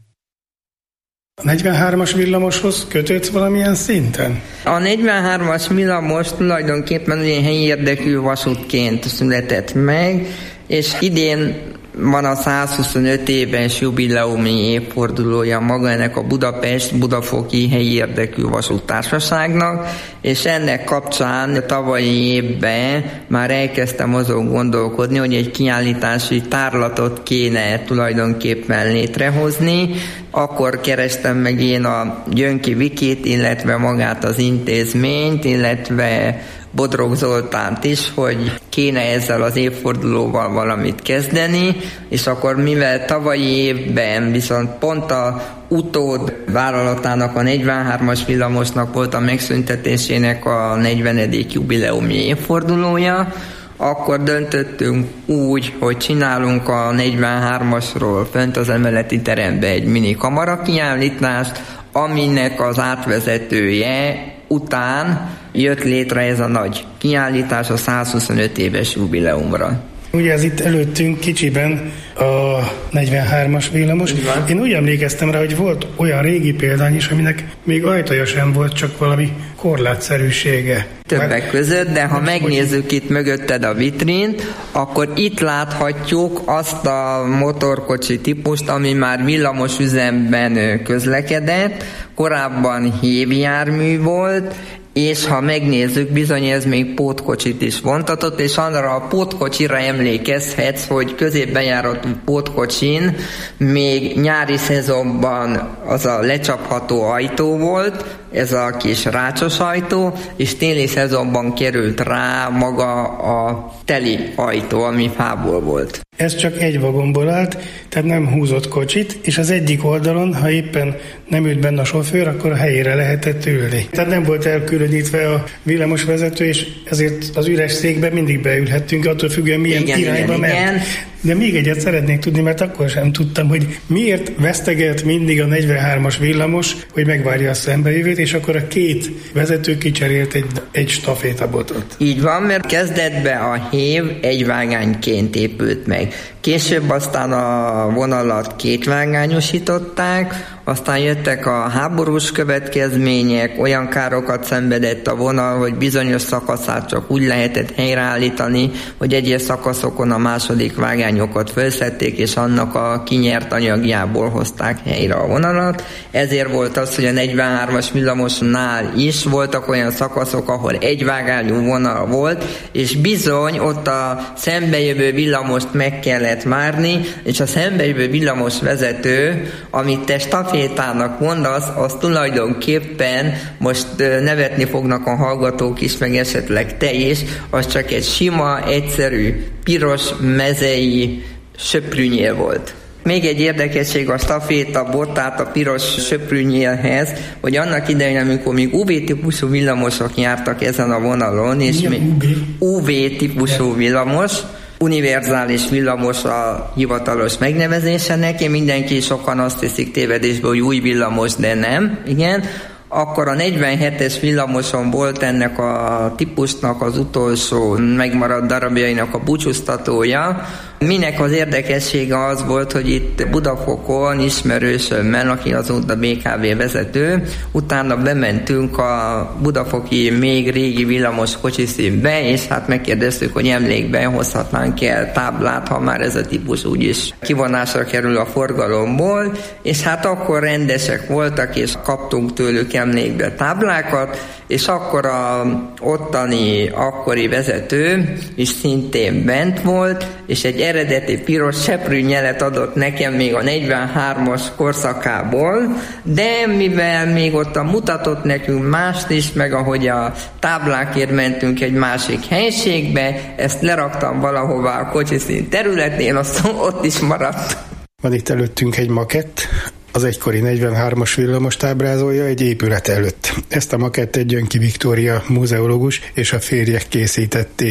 A negyvenhármas villamoshoz kötődsz valamilyen szinten? A negyvenhármas villamos tulajdonképpen ugye helyi érdekű vasútként született meg, és idén van a százhuszonöt éves jubileumi évfordulója maga ennek a Budapest-Budafoki helyi érdekű vasúttársaságnak, és ennek kapcsán tavalyi évben már elkezdtem azon gondolkodni, hogy egy kiállítási tárlatot kéne tulajdonképpen létrehozni. Akkor kerestem meg én a Gyönki Vikit, illetve magát az intézményt, illetve Bodrog Zoltánt is, hogy kéne ezzel az évfordulóval valamit kezdeni, és akkor mivel tavalyi évben viszont pont a utód vállalatának, a negyvenhármas villamosnak volt a megszüntetésének a negyvenedik jubileumi évfordulója, akkor döntöttünk úgy, hogy csinálunk a negyvenhármasról fönt az emeleti terembe egy mini kamara kiállítást, aminek az átvezetője után jött létre ez a nagy kiállítás a százhuszonöt éves jubileumra. Ugye ez itt előttünk kicsiben a negyvenhármas villamos. Én úgy emlékeztem rá, hogy volt olyan régi példány is, aminek még ajtaja sem volt, csak valami korlátszerűsége. Többek között, de ha megnézzük itt mögötted a vitrint, akkor itt láthatjuk azt a motorkocsi típust, ami már villamos üzemben közlekedett, korábban hévjármű volt, és ha megnézzük, bizony ez még pótkocsit is vontatott, és arra a pótkocsira emlékezhetsz, hogy középbejárott pótkocsin még nyári szezonban az a lecsapható ajtó volt, ez a kis rácsos ajtó, és téli szezonban került rá maga a teli ajtó, ami fából volt. Ez csak egy vagonból állt, tehát nem húzott kocsit, és az egyik oldalon, ha éppen nem ült benne a sofőr, akkor a helyére lehetett ülni. Tehát nem volt elkülönítve a villamosvezető, és ezért az üres székbe mindig beülhettünk, attól függően milyen igen, irányba igen, ment. Igen. De még egyet szeretnék tudni, mert akkor sem tudtam, hogy miért vesztegelt mindig a negyvenhármas villamos, hogy megvárja a szembejövőt, és akkor a két vezető kicserélt egy, egy stafétabotot. Így van, mert kezdetben a hév egyvágányként épült meg. Később aztán a vonalat kétvágányosították, aztán jöttek a háborús következmények, olyan károkat szenvedett a vonal, hogy bizonyos szakaszát csak úgy lehetett helyreállítani, hogy egyes szakaszokon a második vágányokat felszedték, és annak a kinyert anyagjából hozták helyre a vonalat. Ezért volt az, hogy a negyvenhármas villamosnál is voltak olyan szakaszok, ahol egyvágányú vonal volt, és bizony ott a szembejövő villamost meg kellett várni, és a szembejövő villamos vezető, amit te stafétának mondasz, az tulajdonképpen most nevetni fognak a hallgatók is, meg esetleg te is, az csak egy sima, egyszerű, piros, mezei söprűnyél volt. Még egy érdekesség a staféta bot, tehát a piros söprűnyélhez, hogy annak idején, amikor még u vé-típusú villamosok jártak ezen a vonalon, és még u vé-típusú villamos, univerzális villamos a hivatalos megnevezése neki, mindenki sokan azt hiszik tévedésből, hogy új villamos, de nem, igen. Akkor a negyvenhetes villamoson volt ennek a típusnak az utolsó megmaradt darabjainak a búcsúztatója. Minek az érdekessége az volt, hogy itt Budafokon ismerősömmel, aki azóta bé ká vé vezető, utána bementünk a budafoki még régi villamos kocsiszínbe, és hát megkérdeztük, hogy emlékben hozhatnánk el táblát, ha már ez a típus úgyis kivonásra kerül a forgalomból, és hát akkor rendesek voltak, és kaptunk tőlük emlékbe táblákat, és akkor a ottani akkori vezető is szintén bent volt, és egy eredeti piros seprűnyelet adott nekem még a negyvenhármas korszakából, de mivel még ott mutatott nekünk mást is, meg ahogy a táblákért mentünk egy másik helységbe, ezt leraktam valahová a kocsiszín területén, azt ott is maradt. Van itt előttünk egy makett, az egykori negyvenhármas villamost ábrázolja egy épület előtt. Ezt a makettet Gyönki Viktória múzeológus és a férjek készítették.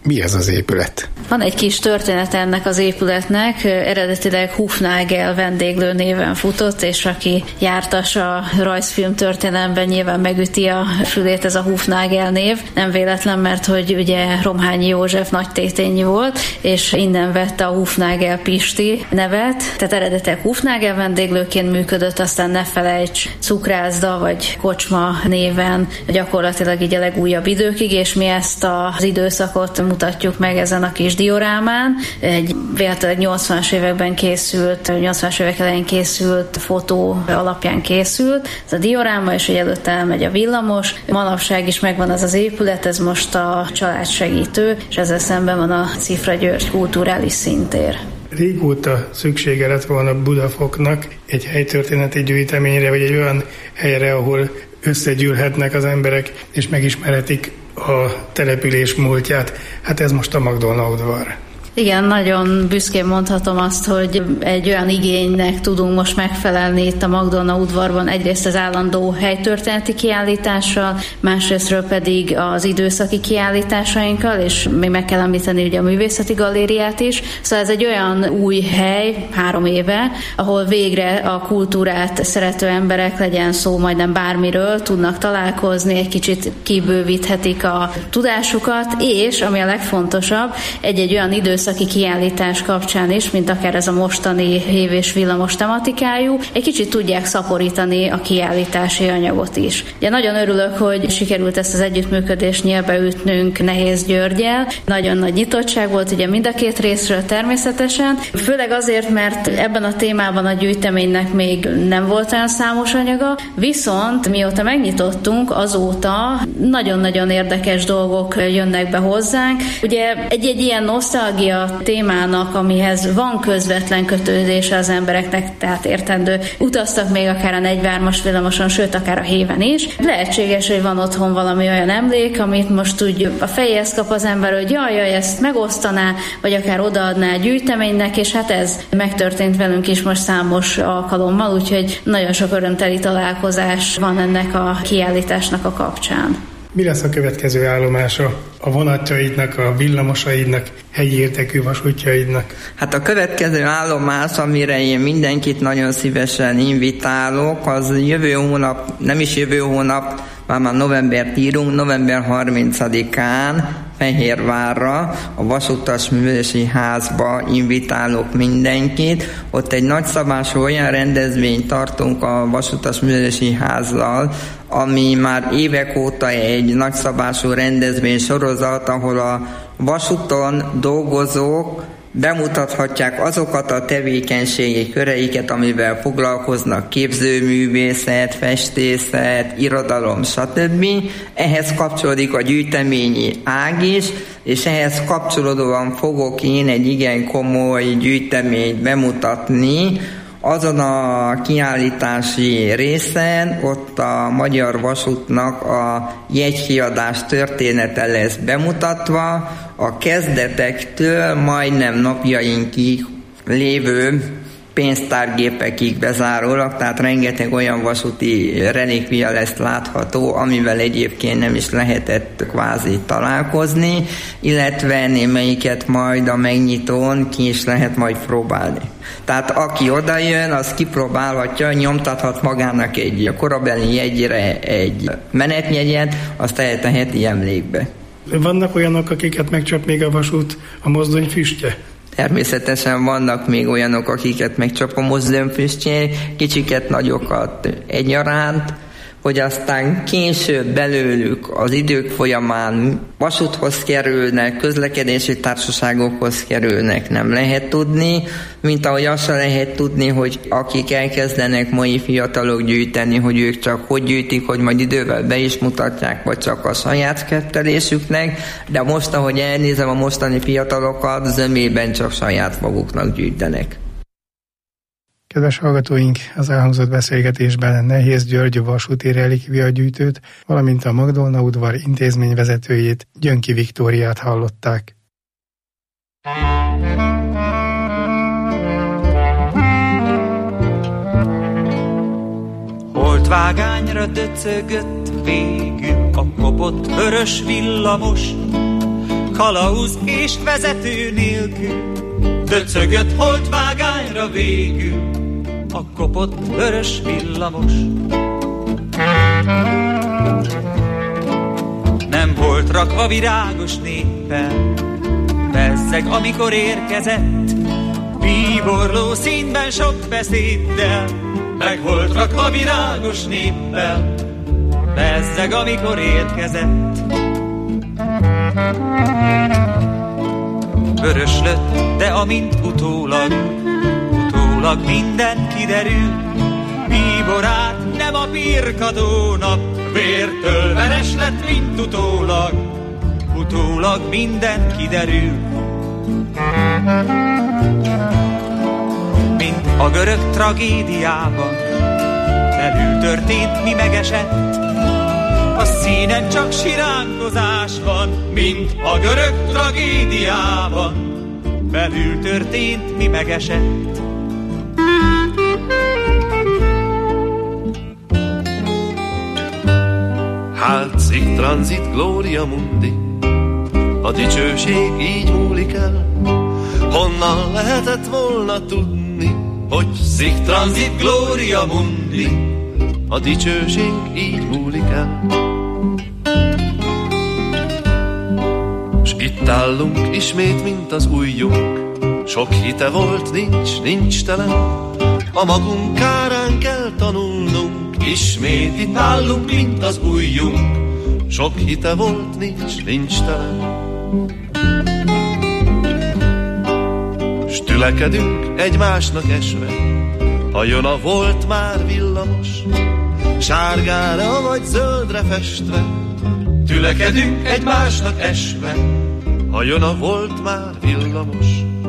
Mi ez az épület? Van egy kis történet ennek az épületnek, eredetileg Hufnagel vendéglő néven futott, és aki jártas a rajzfilm történelemben nyilván megüti a fülét ez a Hufnagel név. Nem véletlen, mert hogy ugye Romhányi József nagytétényi volt, és innen vette a Hufnagel Pisti nevet, tehát eredetileg Hufnagel vendéglőként működött, aztán ne felejts, cukrászda vagy kocsma néven gyakorlatilag így a legújabb időkig, és mi ezt az időszakot mutatjuk meg ezen a kis diorámán. Egy véletlenül nyolcvanas években készült, nyolcvanas évek elején készült fotó alapján készült. Ez a dioráma, és hogy előtte elmegy a villamos. Manapság is megvan az az épület, ez most a családsegítő, és ezzel szemben van a Cifra György kulturális színtér. Régóta szüksége lett volna Budafoknak egy helytörténeti gyűjteményre, vagy egy olyan helyre, ahol összegyűlhetnek az emberek, és megismerhetik a település múltját. Hát ez most a Magdolna udvar. Igen, nagyon büszkén mondhatom azt, hogy egy olyan igénynek tudunk most megfelelni itt a Magdolna udvarban, egyrészt az állandó helytörténeti kiállítással, másrésztről pedig az időszaki kiállításainkkal, és még meg kell említeni ugye a művészeti galériát is. Szóval ez egy olyan új hely, három éve, ahol végre a kultúrát szerető emberek, legyen szó majdnem bármiről, tudnak találkozni, egy kicsit kibővíthetik a tudásukat, és ami a legfontosabb, egy-egy olyan időszak aki kiállítás kapcsán is, mint akár ez a mostani hév és villamos tematikájú, egy kicsit tudják szaporítani a kiállítási anyagot is. Ugye nagyon örülök, hogy sikerült ezt az együttműködést nyílbe ütnünk Nehéz Györggyel. Nagyon nagy nyitottság volt ugye mind a két részről természetesen, főleg azért, mert ebben a témában a gyűjteménynek még nem volt olyan számos anyaga, viszont mióta megnyitottunk, azóta nagyon-nagyon érdekes dolgok jönnek be hozzánk. Ugye egy-egy ilyen nosztalgia a témának, amihez van közvetlen kötődése az embereknek, tehát értendő, utaztak még akár a negyvenhármas villamoson, sőt akár a héven is. Lehetséges, hogy van otthon valami olyan emlék, amit most úgy a fejéhez kap az ember, hogy jaj, jaj, ezt megosztaná, vagy akár odaadná a gyűjteménynek, és hát ez megtörtént velünk is most számos alkalommal, úgyhogy nagyon sok örömteli találkozás van ennek a kiállításnak a kapcsán. Mi lesz a következő állomása a vonatjaidnak, a villamosaidnak, hegyi értékű vasútjaidnak? Hát a következő állomás, amire én mindenkit nagyon szívesen invitálok, az jövő hónap, nem is jövő hónap, már már novembert írunk, november harmincadikán Fehérvárra, a Vasútas Művelési Házba invitálok mindenkit. Ott egy nagyszabású olyan rendezvényt tartunk a Vasútas Művelési Házzal, ami már évek óta egy nagyszabású rendezvény sorozat, ahol a vasúton dolgozók bemutathatják azokat a tevékenységi köreiket, amivel foglalkoznak, képzőművészet, festészet, irodalom, stb. Ehhez kapcsolódik a gyűjteményi ág is, és ehhez kapcsolódóan fogok én egy igen komoly gyűjteményt bemutatni. Azon a kiállítási részen ott a Magyar Vasútnak a jegykiadás története lesz bemutatva, a kezdetektől majdnem napjainkig lévő pénztárgépekig bezárólag, tehát rengeteg olyan vasúti relikvia lesz látható, amivel egyébként nem is lehetett kvázi találkozni, illetve némelyiket majd a megnyitón ki is lehet majd próbálni. Tehát aki odajön, az kipróbálhatja, nyomtathat magának egy korabeli jegyre egy menetjegyet, azt elteheti emlékbe. Vannak olyanok, akiket megcsap még a vasút, a mozdony füstje? Természetesen vannak még olyanok, akiket megcsap a mozdonyfüstje, kicsiket, nagyokat egyaránt, hogy aztán később belőlük az idők folyamán vasúthoz kerülnek, közlekedési társaságokhoz kerülnek, nem lehet tudni, mint ahogy azt sem lehet tudni, hogy akik elkezdenek mai fiatalok gyűjteni, hogy ők csak hogy gyűjtik, hogy majd idővel be is mutatják, vagy csak a saját kettelésüknek, de most, ahogy elnézem a mostani fiatalokat, zömében csak saját maguknak gyűjtenek. Kedves hallgatóink, az elhangzott beszélgetésben Nehéz György vasúti relikvia gyűjtőt, valamint a Magdolna udvar intézményvezetőjét, Gyönki Viktóriát hallották. Holdvágányra döcögött végül a kopott vörös villamos, kalauz és vezető nélkül, döcögött holdvágányra végül a kopott vörös villamos. Nem volt rakva virágos néppel, bezzeg amikor érkezett, bíborló színben sok beszéddel, meg volt rakva virágos néppel, bezzeg amikor érkezett. Vörös lett, de amint utólag, utólag minden kiderül, bíborát nem a pirkadó nap, vértől veres lett, mint utólag, utólag minden kiderül. Mint a görög tragédiában, belül történt, mi megesett, a színen csak siránkozás van, mint a görög tragédiában, belül történt, mi megesett. Hát sic transit gloria mundi, a dicsőség így múlik el. Honnan lehetett volna tudni, hogy sic transit gloria mundi, a dicsőség így múlik el. S itt állunk ismét, mint az ujjunk, sok hite volt, nincs, nincs telen, a magunk kárán kell tanulnunk. Ismét itt állunk, mint az ujjunk, sok hite volt, nincs, nincs telen. S tülekedünk egymásnak esve, ha jön a volt már villamos, sárgára vagy zöldre festve. Tülekedünk egymásnak esve, ha jön a volt már villamos.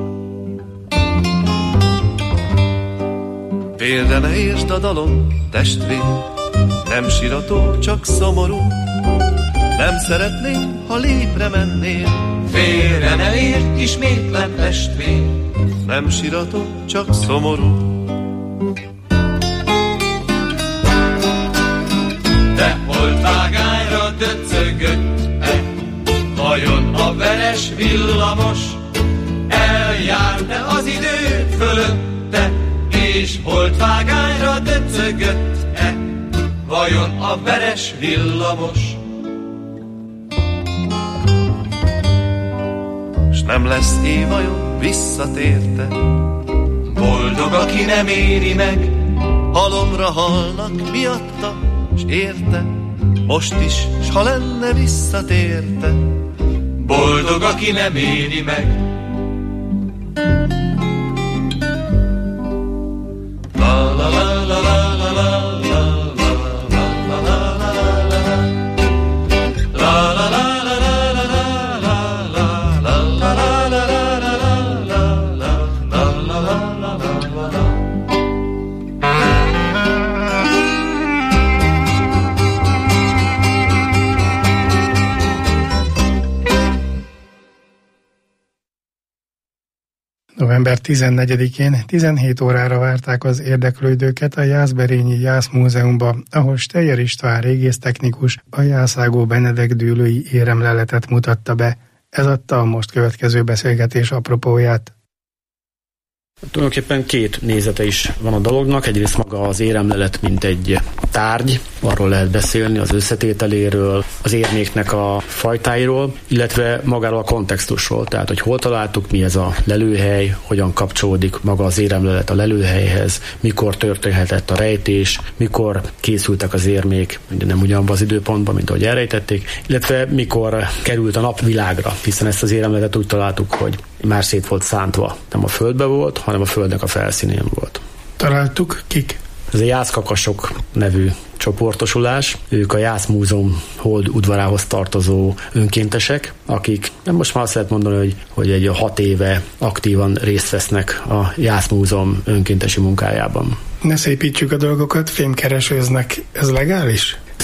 Félre ne értsd a dalom, testvér, nem sirató, csak szomorú. Nem szeretném, ha lépre mennél. Félre ne értsd, ismétlem, testvér, nem sirató, csak szomorú. De holdvágányra döcögött-e vajon a veres villamos? Eljárta az idő fölötte, és holdvágányra döcögött-e vajon a veres villamos? S nem lesz év vajon visszatérte, boldog, aki nem éri meg, halomra halnak miatta, s érte, most is, s ha lenne visszatérte, boldog, aki nem éri meg. november tizennegyedikén tizenhét órára várták az érdeklődőket a Jászberényi Jászmúzeumba, ahol Steyer István régésztechnikus a Jászágó Benedek dűlői éremleletet mutatta be. Ez adta a most következő beszélgetés apropóját. Tulajdonképpen két nézete is van a dolognak. Egyrészt maga az éremlelet, mint egy tárgy, arról lehet beszélni, az összetételéről, az érméknek a fajtáiról, illetve magáról a kontextusról, tehát hogy hol találtuk, mi ez a lelőhely, hogyan kapcsolódik maga az éremlelet a lelőhelyhez, mikor történhetett a rejtés, mikor készültek az érmék, nem ugyanabban az időpontban, mint ahogy elrejtették, illetve mikor került a napvilágra, hiszen ezt az éremletet úgy találtuk, hogy már szét volt szántva. Nem a földbe volt, hanem a földnek a felszínén volt. Találtuk kik? Ez a jászkakasok nevű csoportosulás. Ők a Jászmúzeum hold udvarához tartozó önkéntesek, akik nem most már azt lehet mondani, hogy, hogy egy hat éve aktívan részt vesznek a Jászmúzeum önkéntesi munkájában. Ne szépítsük a dolgokat, fémkeresőznek. Ez legális?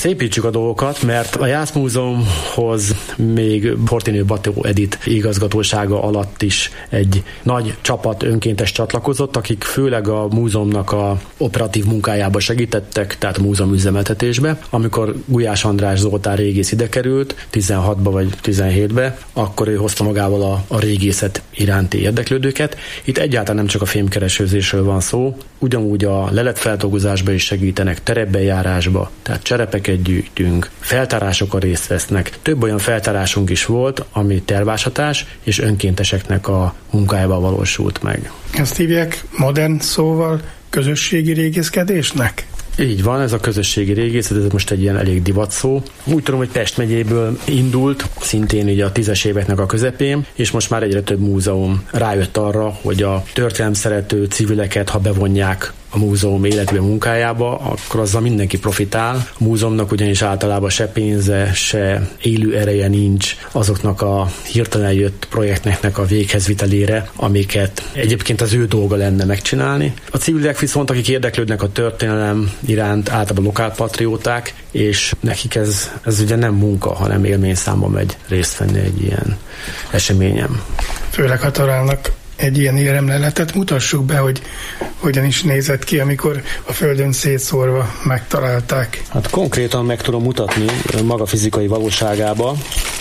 szépítsük a dolgokat, mert a Jászmúzeumhoz még Fortinő Bató Edith igazgatósága alatt is egy nagy csapat önkéntes csatlakozott, akik főleg a múzeumnak a operatív munkájába segítettek, tehát a múzeum üzemeltetésbe. Amikor Gulyás András Zoltán régész ide került, tizenhatba vagy tizenhétbe, akkor ő hozta magával a, a régészet iránti érdeklődőket. Itt egyáltalán nem csak a fémkeresőzésről van szó, ugyanúgy a leletfeldolgozásba is segítenek, terepbejárásba, tehát cserepeket gyűjtünk, feltárásokon részt vesznek. Több olyan feltárásunk is volt, ami tervásatás és önkénteseknek a munkájával valósult meg. Ezt hívják modern szóval közösségi régészkedésnek? Így van, ez a közösségi régészet, ez most egy ilyen elég divat szó. Úgy tudom, hogy Pest megyéből indult, szintén így a tízes éveknek a közepén, és most már egyre több múzeum rájött arra, hogy a történelemszerető civileket, ha bevonják a múzeum életbe, munkájába, akkor azzal mindenki profitál. A múzeumnak ugyanis általában se pénze, se élő ereje nincs azoknak a hirtelen jött projektnek a véghezvitelére, amiket egyébként az ő dolga lenne megcsinálni. A civilek viszont, akik érdeklődnek a történelem iránt, általában lokálpatrióták, és nekik ez, ez ugye nem munka, hanem élményszámban megy részt venni egy ilyen eseményen. Főleg, ha találnak egy ilyen éremleletet, mutassuk be, hogy hogyan is nézett ki, amikor a földön szétszórva megtalálták. Hát konkrétan meg tudom mutatni maga fizikai valóságába.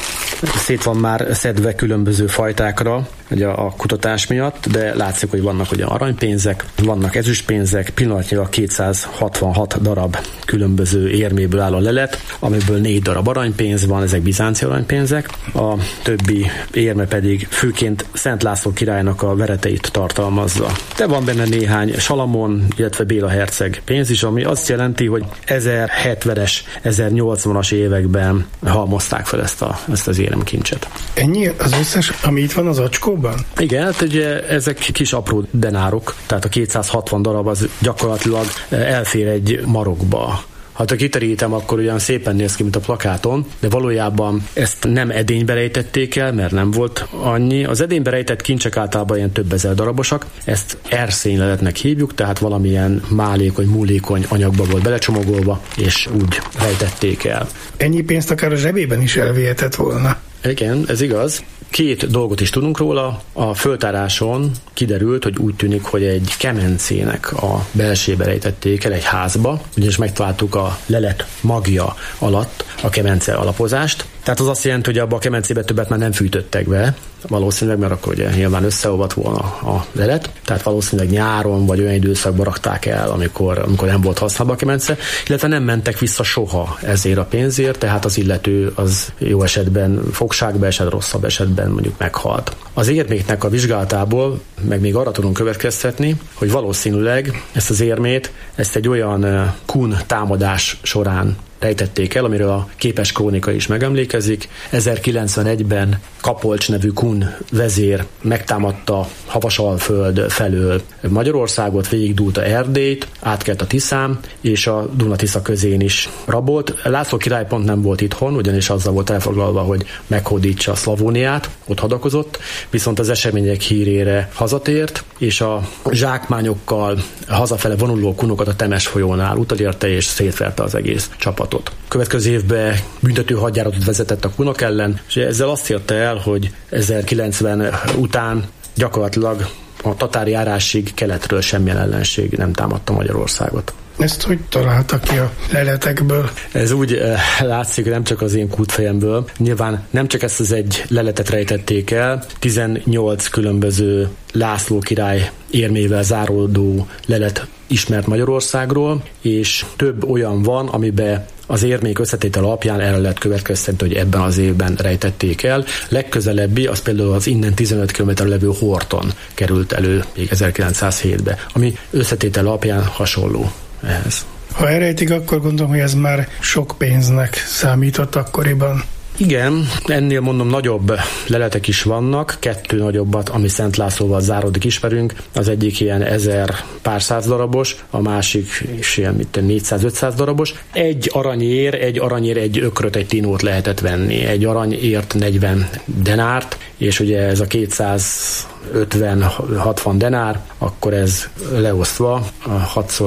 Szét van már szedve különböző fajtákra, ugye a kutatás miatt, de látszik, hogy vannak ugye aranypénzek, vannak ezüstpénzek, pillanatnyilag kétszázhatvanhat darab különböző érméből áll a lelet, amiből négy darab aranypénz van, ezek bizánci aranypénzek, a többi érme pedig főként Szent László királynak a vereteit tartalmazza. De van benne néhány Salamon, illetve Béla herceg pénz is, ami azt jelenti, hogy ezerhetvenes, ezernyolcvanas években halmozták fel ezt, a, ezt az éremkincset. Ennyi az összes, ami itt van az acskóban? Igen, hát ugye ezek kis apró denárok, tehát a kétszázhatvan darab az gyakorlatilag elfér egy marokba. Ha kiterítem, akkor ugyan szépen néz ki, mint a plakáton, de valójában ezt nem edénybe rejtették el, mert nem volt annyi. Az edénybe rejtett kincsek általában ilyen több ezer darabosak, ezt erszényleletnek hívjuk, tehát valamilyen málékony, múlékony anyagba volt belecsomagolva, és úgy rejtették el. Ennyi pénzt akár a zsebében is elvihetett volna. Igen, ez igaz. Két dolgot is tudunk róla. A föltáráson kiderült, hogy úgy tűnik, hogy egy kemencének a belsébe rejtették el egy házba, ugyanis megtaláltuk a lelet magja alatt a kemence alapozást. Tehát az azt jelenti, hogy abba a kemencébe többet már nem fűtöttek be, valószínűleg, mert akkor ugye nyilván összeolvadt volna a lelet, tehát valószínűleg nyáron vagy olyan időszakban rakták el, amikor, amikor nem volt használva a kemence, illetve nem mentek vissza soha ezért a pénzért, tehát az illető az jó esetben fogságba esett, rosszabb esetben mondjuk meghalt. Az érméknek a vizsgálatából meg még arra tudunk következtetni, hogy valószínűleg ezt az érmét, ezt egy olyan kun támadás során rejtették el, amiről a képes krónika is megemlékezik. ezerkilencvenegyben Kapolcs nevű kun vezér megtámadta Havasalföld felől Magyarországot, végigdúlta Erdélyt, átkelt a Tiszán, és a Duna-Tisza közén is rabolt. László király pont nem volt itthon, ugyanis azzal volt elfoglalva, hogy meghódítsa Szlavóniát, ott hadakozott, viszont az események hírére hazatért, és a zsákmányokkal hazafele vonuló kunokat a Temes folyónál utolérte, és szétverte az egész csapatot. Következő évben büntető hadjáratot vezetett a kunok ellen, és ezzel azt érte el, hogy ezerkilencven után gyakorlatilag a tatári járásig keletről semmilyen ellenség nem támadta Magyarországot. Ezt hogy találtak ki a leletekből? Ez úgy eh, látszik, nem csak az én kútfejemből. Nyilván nem csak ezt az egy leletet rejtették el, tizennyolc különböző László király érmével záródó lelet ismert Magyarországról, és több olyan van, amiben az érmék összetétel alapján erre lehet következtetni, hogy ebben az évben rejtették el. Legközelebbi az például az innen tizenöt kilométerre levő Horton került elő még ezerkilencszázhétben, ami összetétel alapján hasonló ehhez. Ha elrejtik, akkor gondolom, hogy ez már sok pénznek számított akkoriban. Igen, ennél mondom nagyobb leletek is vannak, kettő nagyobbat, ami Szent Lászlóval záródik ismerünk, az egyik ilyen ezer pár száz darabos, a másik is ilyen mit négyszáz-ötszáz darabos. Egy aranyér, egy aranyér, egy ökröt, egy tinót lehetett venni. Egy aranyért negyven denárt, és ugye ez a kétszázötven-hatvan denár, akkor ez leosztva hatszor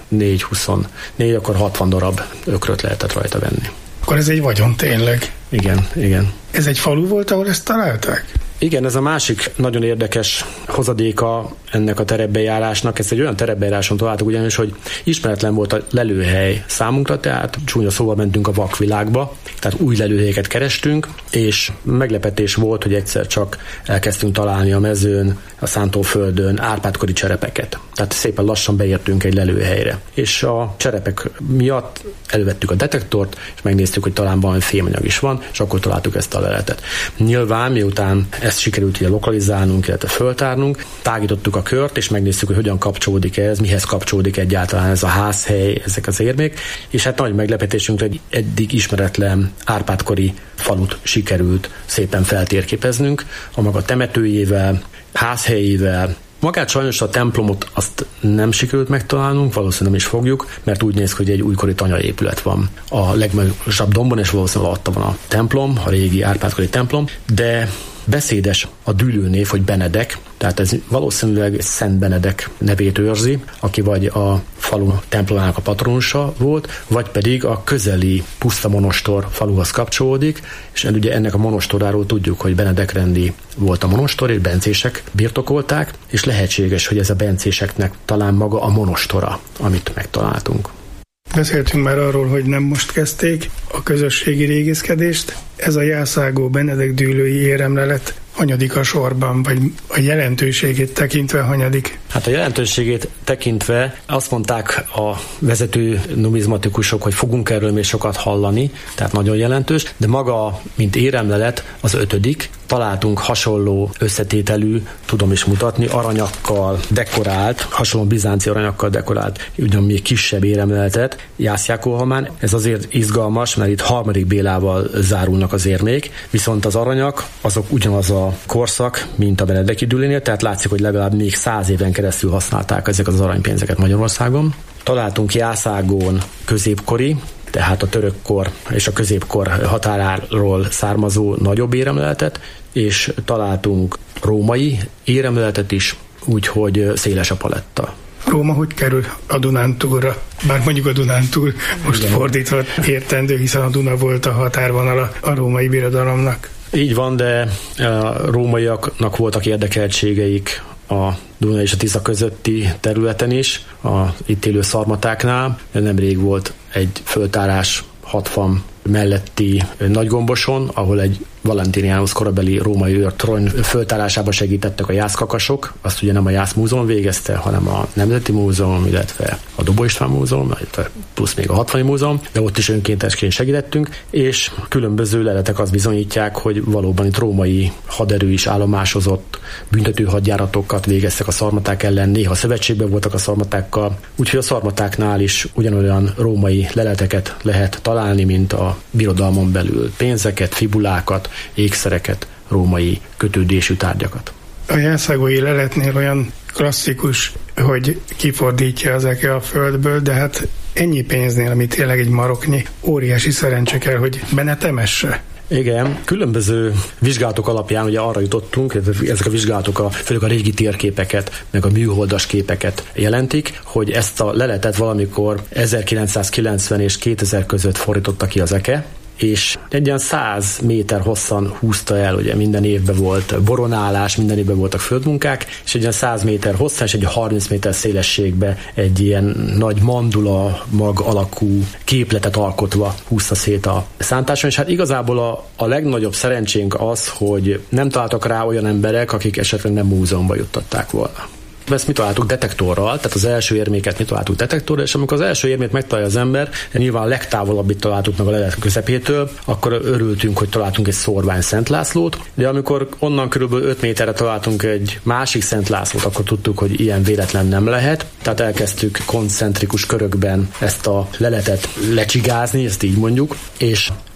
négy huszonnégy, akkor hatvan darab ökröt lehetett rajta venni. Akkor ez egy vagyon tényleg. Igen, igen. Ez egy falu volt, ahol ezt találták? Igen, ez a másik nagyon érdekes hozadéka ennek a terepbejárásnak. Ezt egy olyan terepbejáráson találtuk ugyanis, hogy ismeretlen volt a lelőhely számunkra, tehát csúnya szóval mentünk a vakvilágba, tehát új lelőhelyeket kerestünk, és meglepetés volt, hogy egyszer csak elkezdtünk találni a mezőn, a szántóföldön árpádkori cserepeket. Tehát szépen lassan beértünk egy lelőhelyre. És a cserepek miatt elővettük a detektort, és megnéztük, hogy talán valami fémanyag is van, és akkor találtuk ezt a leletet. Nyilván, miután ezt sikerült ugye lokalizálnunk, illetve föltárnunk, tágítottuk a kört, és megnéztük, hogy hogyan kapcsolódik ez, mihez kapcsolódik egyáltalán ez a házhely, ezek az érmék, és hát nagy meglepetésünkre egy eddig ismeretlen árpádkori falut sikerült szépen feltérképeznünk, a maga temetőjével, házhelyével. Magát sajnos a templomot azt nem sikerült megtalálnunk, valószínűleg nem is fogjuk, mert úgy néz ki, hogy egy újkori tanyaépület van a legmagasabb dombon, és valószínűleg alatta van a templom, a régi árpádkori templom, de beszédes a dűlőnév, hogy Benedek, tehát ez valószínűleg Szent Benedek nevét őrzi, aki vagy a falu templomának a patronusa volt, vagy pedig a közeli puszta monostor faluhoz kapcsolódik, és ugye ennek a monostoráról tudjuk, hogy Benedekrendi volt a monostor, és bencések birtokolták, és lehetséges, hogy ez a bencéseknek talán maga a monostora, amit megtaláltunk. Beszéltünk már arról, hogy nem most kezdték a közösségi régészkedést. Ez a Jászágó Benedek dűlői éremlelet hanyadik a sorban, vagy a jelentőségét tekintve hanyadik? Hát a jelentőségét tekintve azt mondták a vezető numizmatikusok, hogy fogunk erről még sokat hallani, tehát nagyon jelentős, de maga, mint éremlelet, az ötödik. Találtunk hasonló összetételű, tudom is mutatni, aranyakkal dekorált, hasonló bizánci aranyakkal dekorált, ugyan még kisebb éremleletet Jászjákóhamán. Ez azért izgalmas, mert itt harmadik Bélával zárulnak az érmék, viszont az aranyak azok ugyanaz a korszak, mint a benedeki dűlénél, tehát látszik, hogy legalább még száz éven keresztül használták ezek az aranypénzeket Magyarországon. Találtunk Jászágón középkori, tehát a törökkor és a középkor határáról származó nagyobb éremleletet, és találtunk római éremleletet is, úgyhogy széles a paletta. Róma hogy kerül a Dunántúlra? Bár mondjuk a Dunántúl most igen, fordítva értendő, hiszen a Duna volt a határvonala a római birodalomnak. Így van, de a rómaiaknak voltak érdekeltségeik a Duna és a Tisza közötti területen is, a itt élő szarmatáknál. Nemrég volt egy föltárás hatvan melletti Nagygomboson, ahol egy Valentinianus korabeli római őr torony föltárásában segítettek a jászkakasok. Azt ugye nem a Jász Múzeum végezte, hanem a Nemzeti Múzeum, illetve a Dobó István Múzeum, plusz még a hatvani Múzeum, de ott is önkéntesként segítettünk, és különböző leletek azt bizonyítják, hogy valóban itt római haderő is állomásozott, büntető hadjáratokat végeztek a szarmaták ellen, néha szövetségben voltak a szarmatákkal, úgyhogy a szarmatáknál is ugyanolyan római leleteket lehet találni, mint a birodalmon belül pénzeket, fibulákat, ékszereket, római kötődésű tárgyakat. A jászágói leletnél olyan klasszikus, hogy kifordítja az eke a földből, de hát ennyi pénznél, ami tényleg egy maroknyi, óriási szerencse kell, hogy be ne temesse. Igen, különböző vizsgálatok alapján ugye arra jutottunk, ezek a vizsgálatok a, főleg a régi térképeket, meg a műholdas képeket jelentik, hogy ezt a leletet valamikor ezerkilencszázkilencven és kétezer között fordította ki az eke, és egy ilyen száz méter hosszan húzta el, ugye minden évben volt boronálás, minden évben voltak földmunkák, és egy ilyen száz méter hosszan és egy harminc méter szélességbe egy ilyen nagy mandula mag alakú képletet alkotva húzta szét a szántáson, és hát igazából a, a legnagyobb szerencsénk az, hogy nem találtak rá olyan emberek, akik esetleg nem múzeumba juttatták volna. Ezt mi találtuk detektorral, tehát az első érméket mi találtuk detektorral, és amikor az első érmét megtalálja az ember, nyilván a legtávolabbit találtuk meg a lelet közepétől, akkor örültünk, hogy találtunk egy szórvány Szent Lászlót, de amikor onnan körülbelül öt méterre találtunk egy másik Szent Lászlót, akkor tudtuk, hogy ilyen véletlen nem lehet, tehát elkezdtük koncentrikus körökben ezt a leletet lecsigázni, ezt így mondjuk, és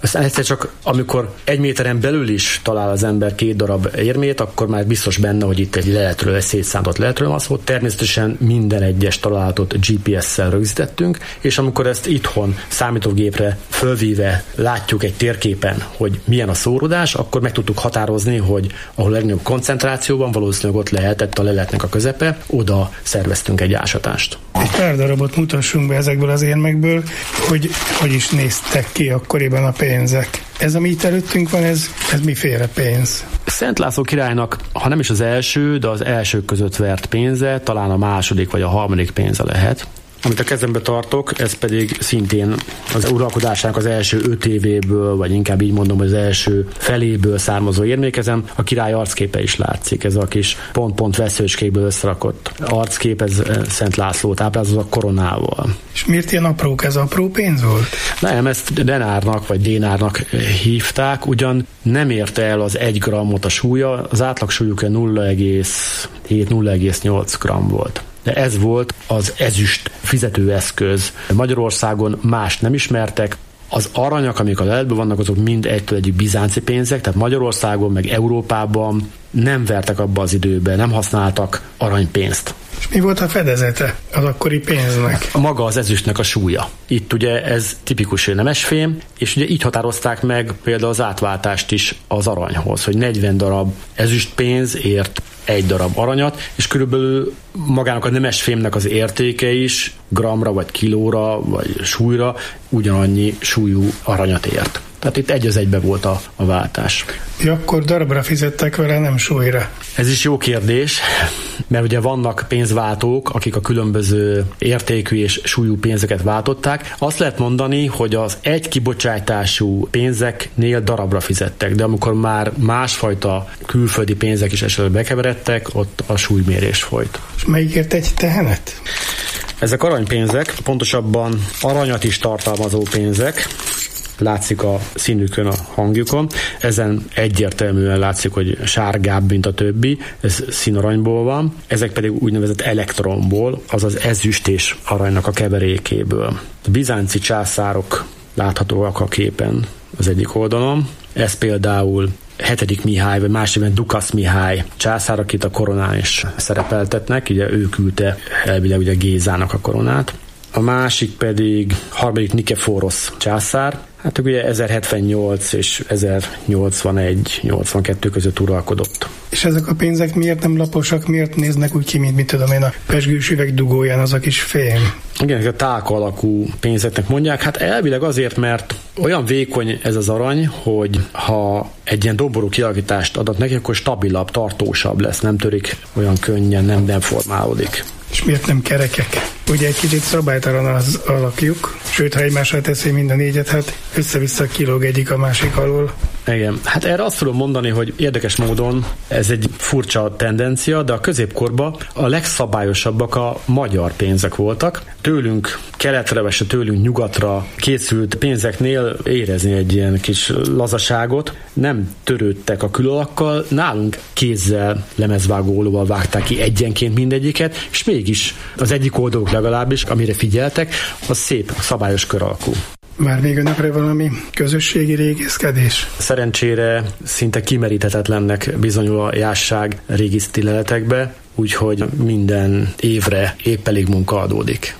Aztán egyszer csak, amikor egy méteren belül is talál az ember két darab érmét, akkor már biztos benne, hogy itt egy leletről, egy szétszántott leletről van szó. Természetesen minden egyes találatot gé pé es-szel rögzítettünk, és amikor ezt itthon számítógépre fölvíve látjuk egy térképen, hogy milyen a szórodás, akkor meg tudtuk határozni, hogy ahol a legnagyobb koncentrációban valószínűleg ott lehetett a leletnek a közepe, oda szerveztünk egy ásatást. Egy pár darabot mutassunk be ezekből az érmekből, hogy hogy is néztek ki akkoriban a pénzek. Ez, ami itt előttünk van, ez, ez miféle pénz? Szent László királynak, ha nem is az első, de az elsők között vert pénze, talán a második vagy a harmadik pénze lehet. Amit a kezembe tartok, ez pedig szintén az uralkodásának az első öt évéből, vagy inkább így mondom, az első feléből származó érmékezem. A király arcképe is látszik, ez a kis pont-pont veszőcskékből összerakott arckép, ez Szent László táplálkozott a koronával. És miért ilyen aprók, ez apró pénz volt? Nem, ezt denárnak vagy dénárnak hívták, ugyan nem érte el az egy grammot a súlya, az átlag súlyuk nulla egész hét nulla egész nyolc gramm volt. De ez volt az ezüst fizetőeszköz. Magyarországon más nem ismertek. Az aranyak, amik a leletben vannak, azok mind egytől egyik bizánci pénzek, tehát Magyarországon, meg Európában nem vertek abba az időben, nem használtak aranypénzt. És mi volt a fedezete az akkori pénznek? Maga az ezüstnek a súlya. Itt ugye ez tipikus nemesfém, és ugye így határozták meg például az átváltást is az aranyhoz, hogy negyven darab ezüstpénz ért egy darab aranyat, és körülbelül magának a nemesfémnek az értéke is gramra, vagy kilóra, vagy súlyra ugyanannyi súlyú aranyat ért. Tehát itt egy az egybe volt a, a váltás. Ja, akkor darabra fizettek vele, nem súlyra? Ez is jó kérdés, mert ugye vannak pénzváltók, akik a különböző értékű és súlyú pénzeket váltották. Azt lehet mondani, hogy az egy kibocsátású pénzeknél darabra fizettek, de amikor már másfajta külföldi pénzek is esetleg bekeveredtek, ott a súlymérés folyt. És melyikért egy tehenet? Ezek aranypénzek, pontosabban aranyat is tartalmazó pénzek. Látszik a színükön, a hangjukon. Ezen egyértelműen látszik, hogy sárgább, mint a többi. Ez színaranyból van. Ezek pedig úgynevezett elektronból, azaz ezüst és aranynak a keverékéből. A bizánci császárok láthatóak a képen az egyik oldalon. Ez például hetedik Mihály, vagy más néven Dukasz Mihály császár, akit a koronán is szerepeltetnek. Ugye ő küldte elvileg ugye Gézának a koronát. A másik pedig harmadik Nikeforosz császár. Hát ugye ezerhetvennyolc és ezernyolcvanegy nyolcvankettő között uralkodott. És ezek a pénzek miért nem laposak, miért néznek úgy ki, mint mit tudom én, a pezsgős üveg dugóján az a kis fém? Igen, ezek a tálka alakú pénzeknek mondják. Hát elvileg azért, mert olyan vékony ez az arany, hogy ha egy ilyen domború kialakítást adott neki, akkor stabilabb, tartósabb lesz, nem törik olyan könnyen, nem, nem formálódik. És miért nem kerekek? Ugye egy kicsit szabálytalan az alakjuk, sőt, ha egymásra teszi mind a négyet, hát össze-vissza kilóg egyik a másik alól. Igen, hát erre azt tudom mondani, hogy érdekes módon ez egy furcsa tendencia, de a középkorban a legszabályosabbak a magyar pénzek voltak. Tőlünk keletre, vagy tőlünk nyugatra készült pénzeknél érezni egy ilyen kis lazaságot. Nem törődtek a külalakkal, nálunk kézzel, lemezvágólóval vágták ki egyenként mindegyiket, és mégis az egyik oldaluk legalábbis, amire figyeltek, az szép, szabályos kör alakú. Már még önökre valami közösségi régészkedés? Szerencsére szinte kimeríthetetlennek bizonyul a jásság régészeti leletekbe, úgyhogy minden évre épp elég munka adódik.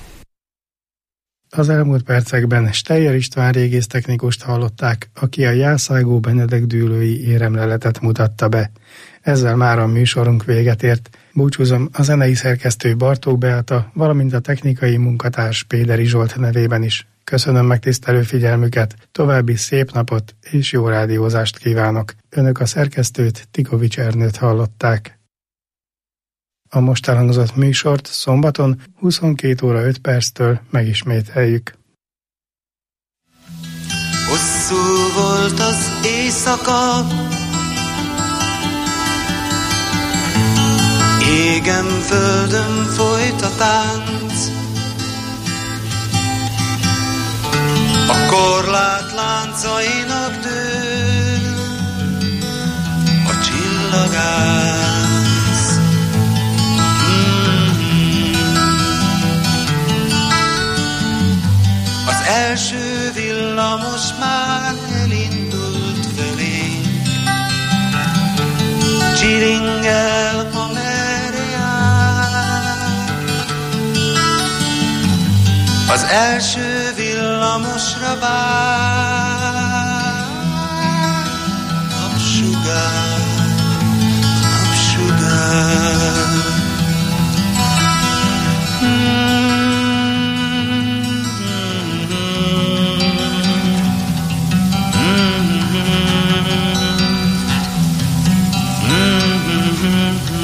Az elmúlt percekben Steyer István régésztechnikust hallották, aki a Jászágó Benedek dűlői éremleletet mutatta be. Ezzel már a műsorunk véget ért. Búcsúzom a zenei szerkesztő Bartók Beáta, valamint a technikai munkatárs Péderi Zsolt nevében is. Köszönöm megtisztelő figyelmüket, további szép napot és jó rádiózást kívánok. Önök a szerkesztőt, Tikovics Ernőt hallották. A most elhangzott műsort szombaton huszonkét óra öt perctől megismételjük. Hosszú volt az éjszaka, égen földön folyt a tánc, a korlát láncainak dől a csillagász. Mm-hmm. Az első villamos már elindult felénk. Csiringel, ha merre jár. Az első villamosra vár. Napsugár, napsugár. Mm-hmm.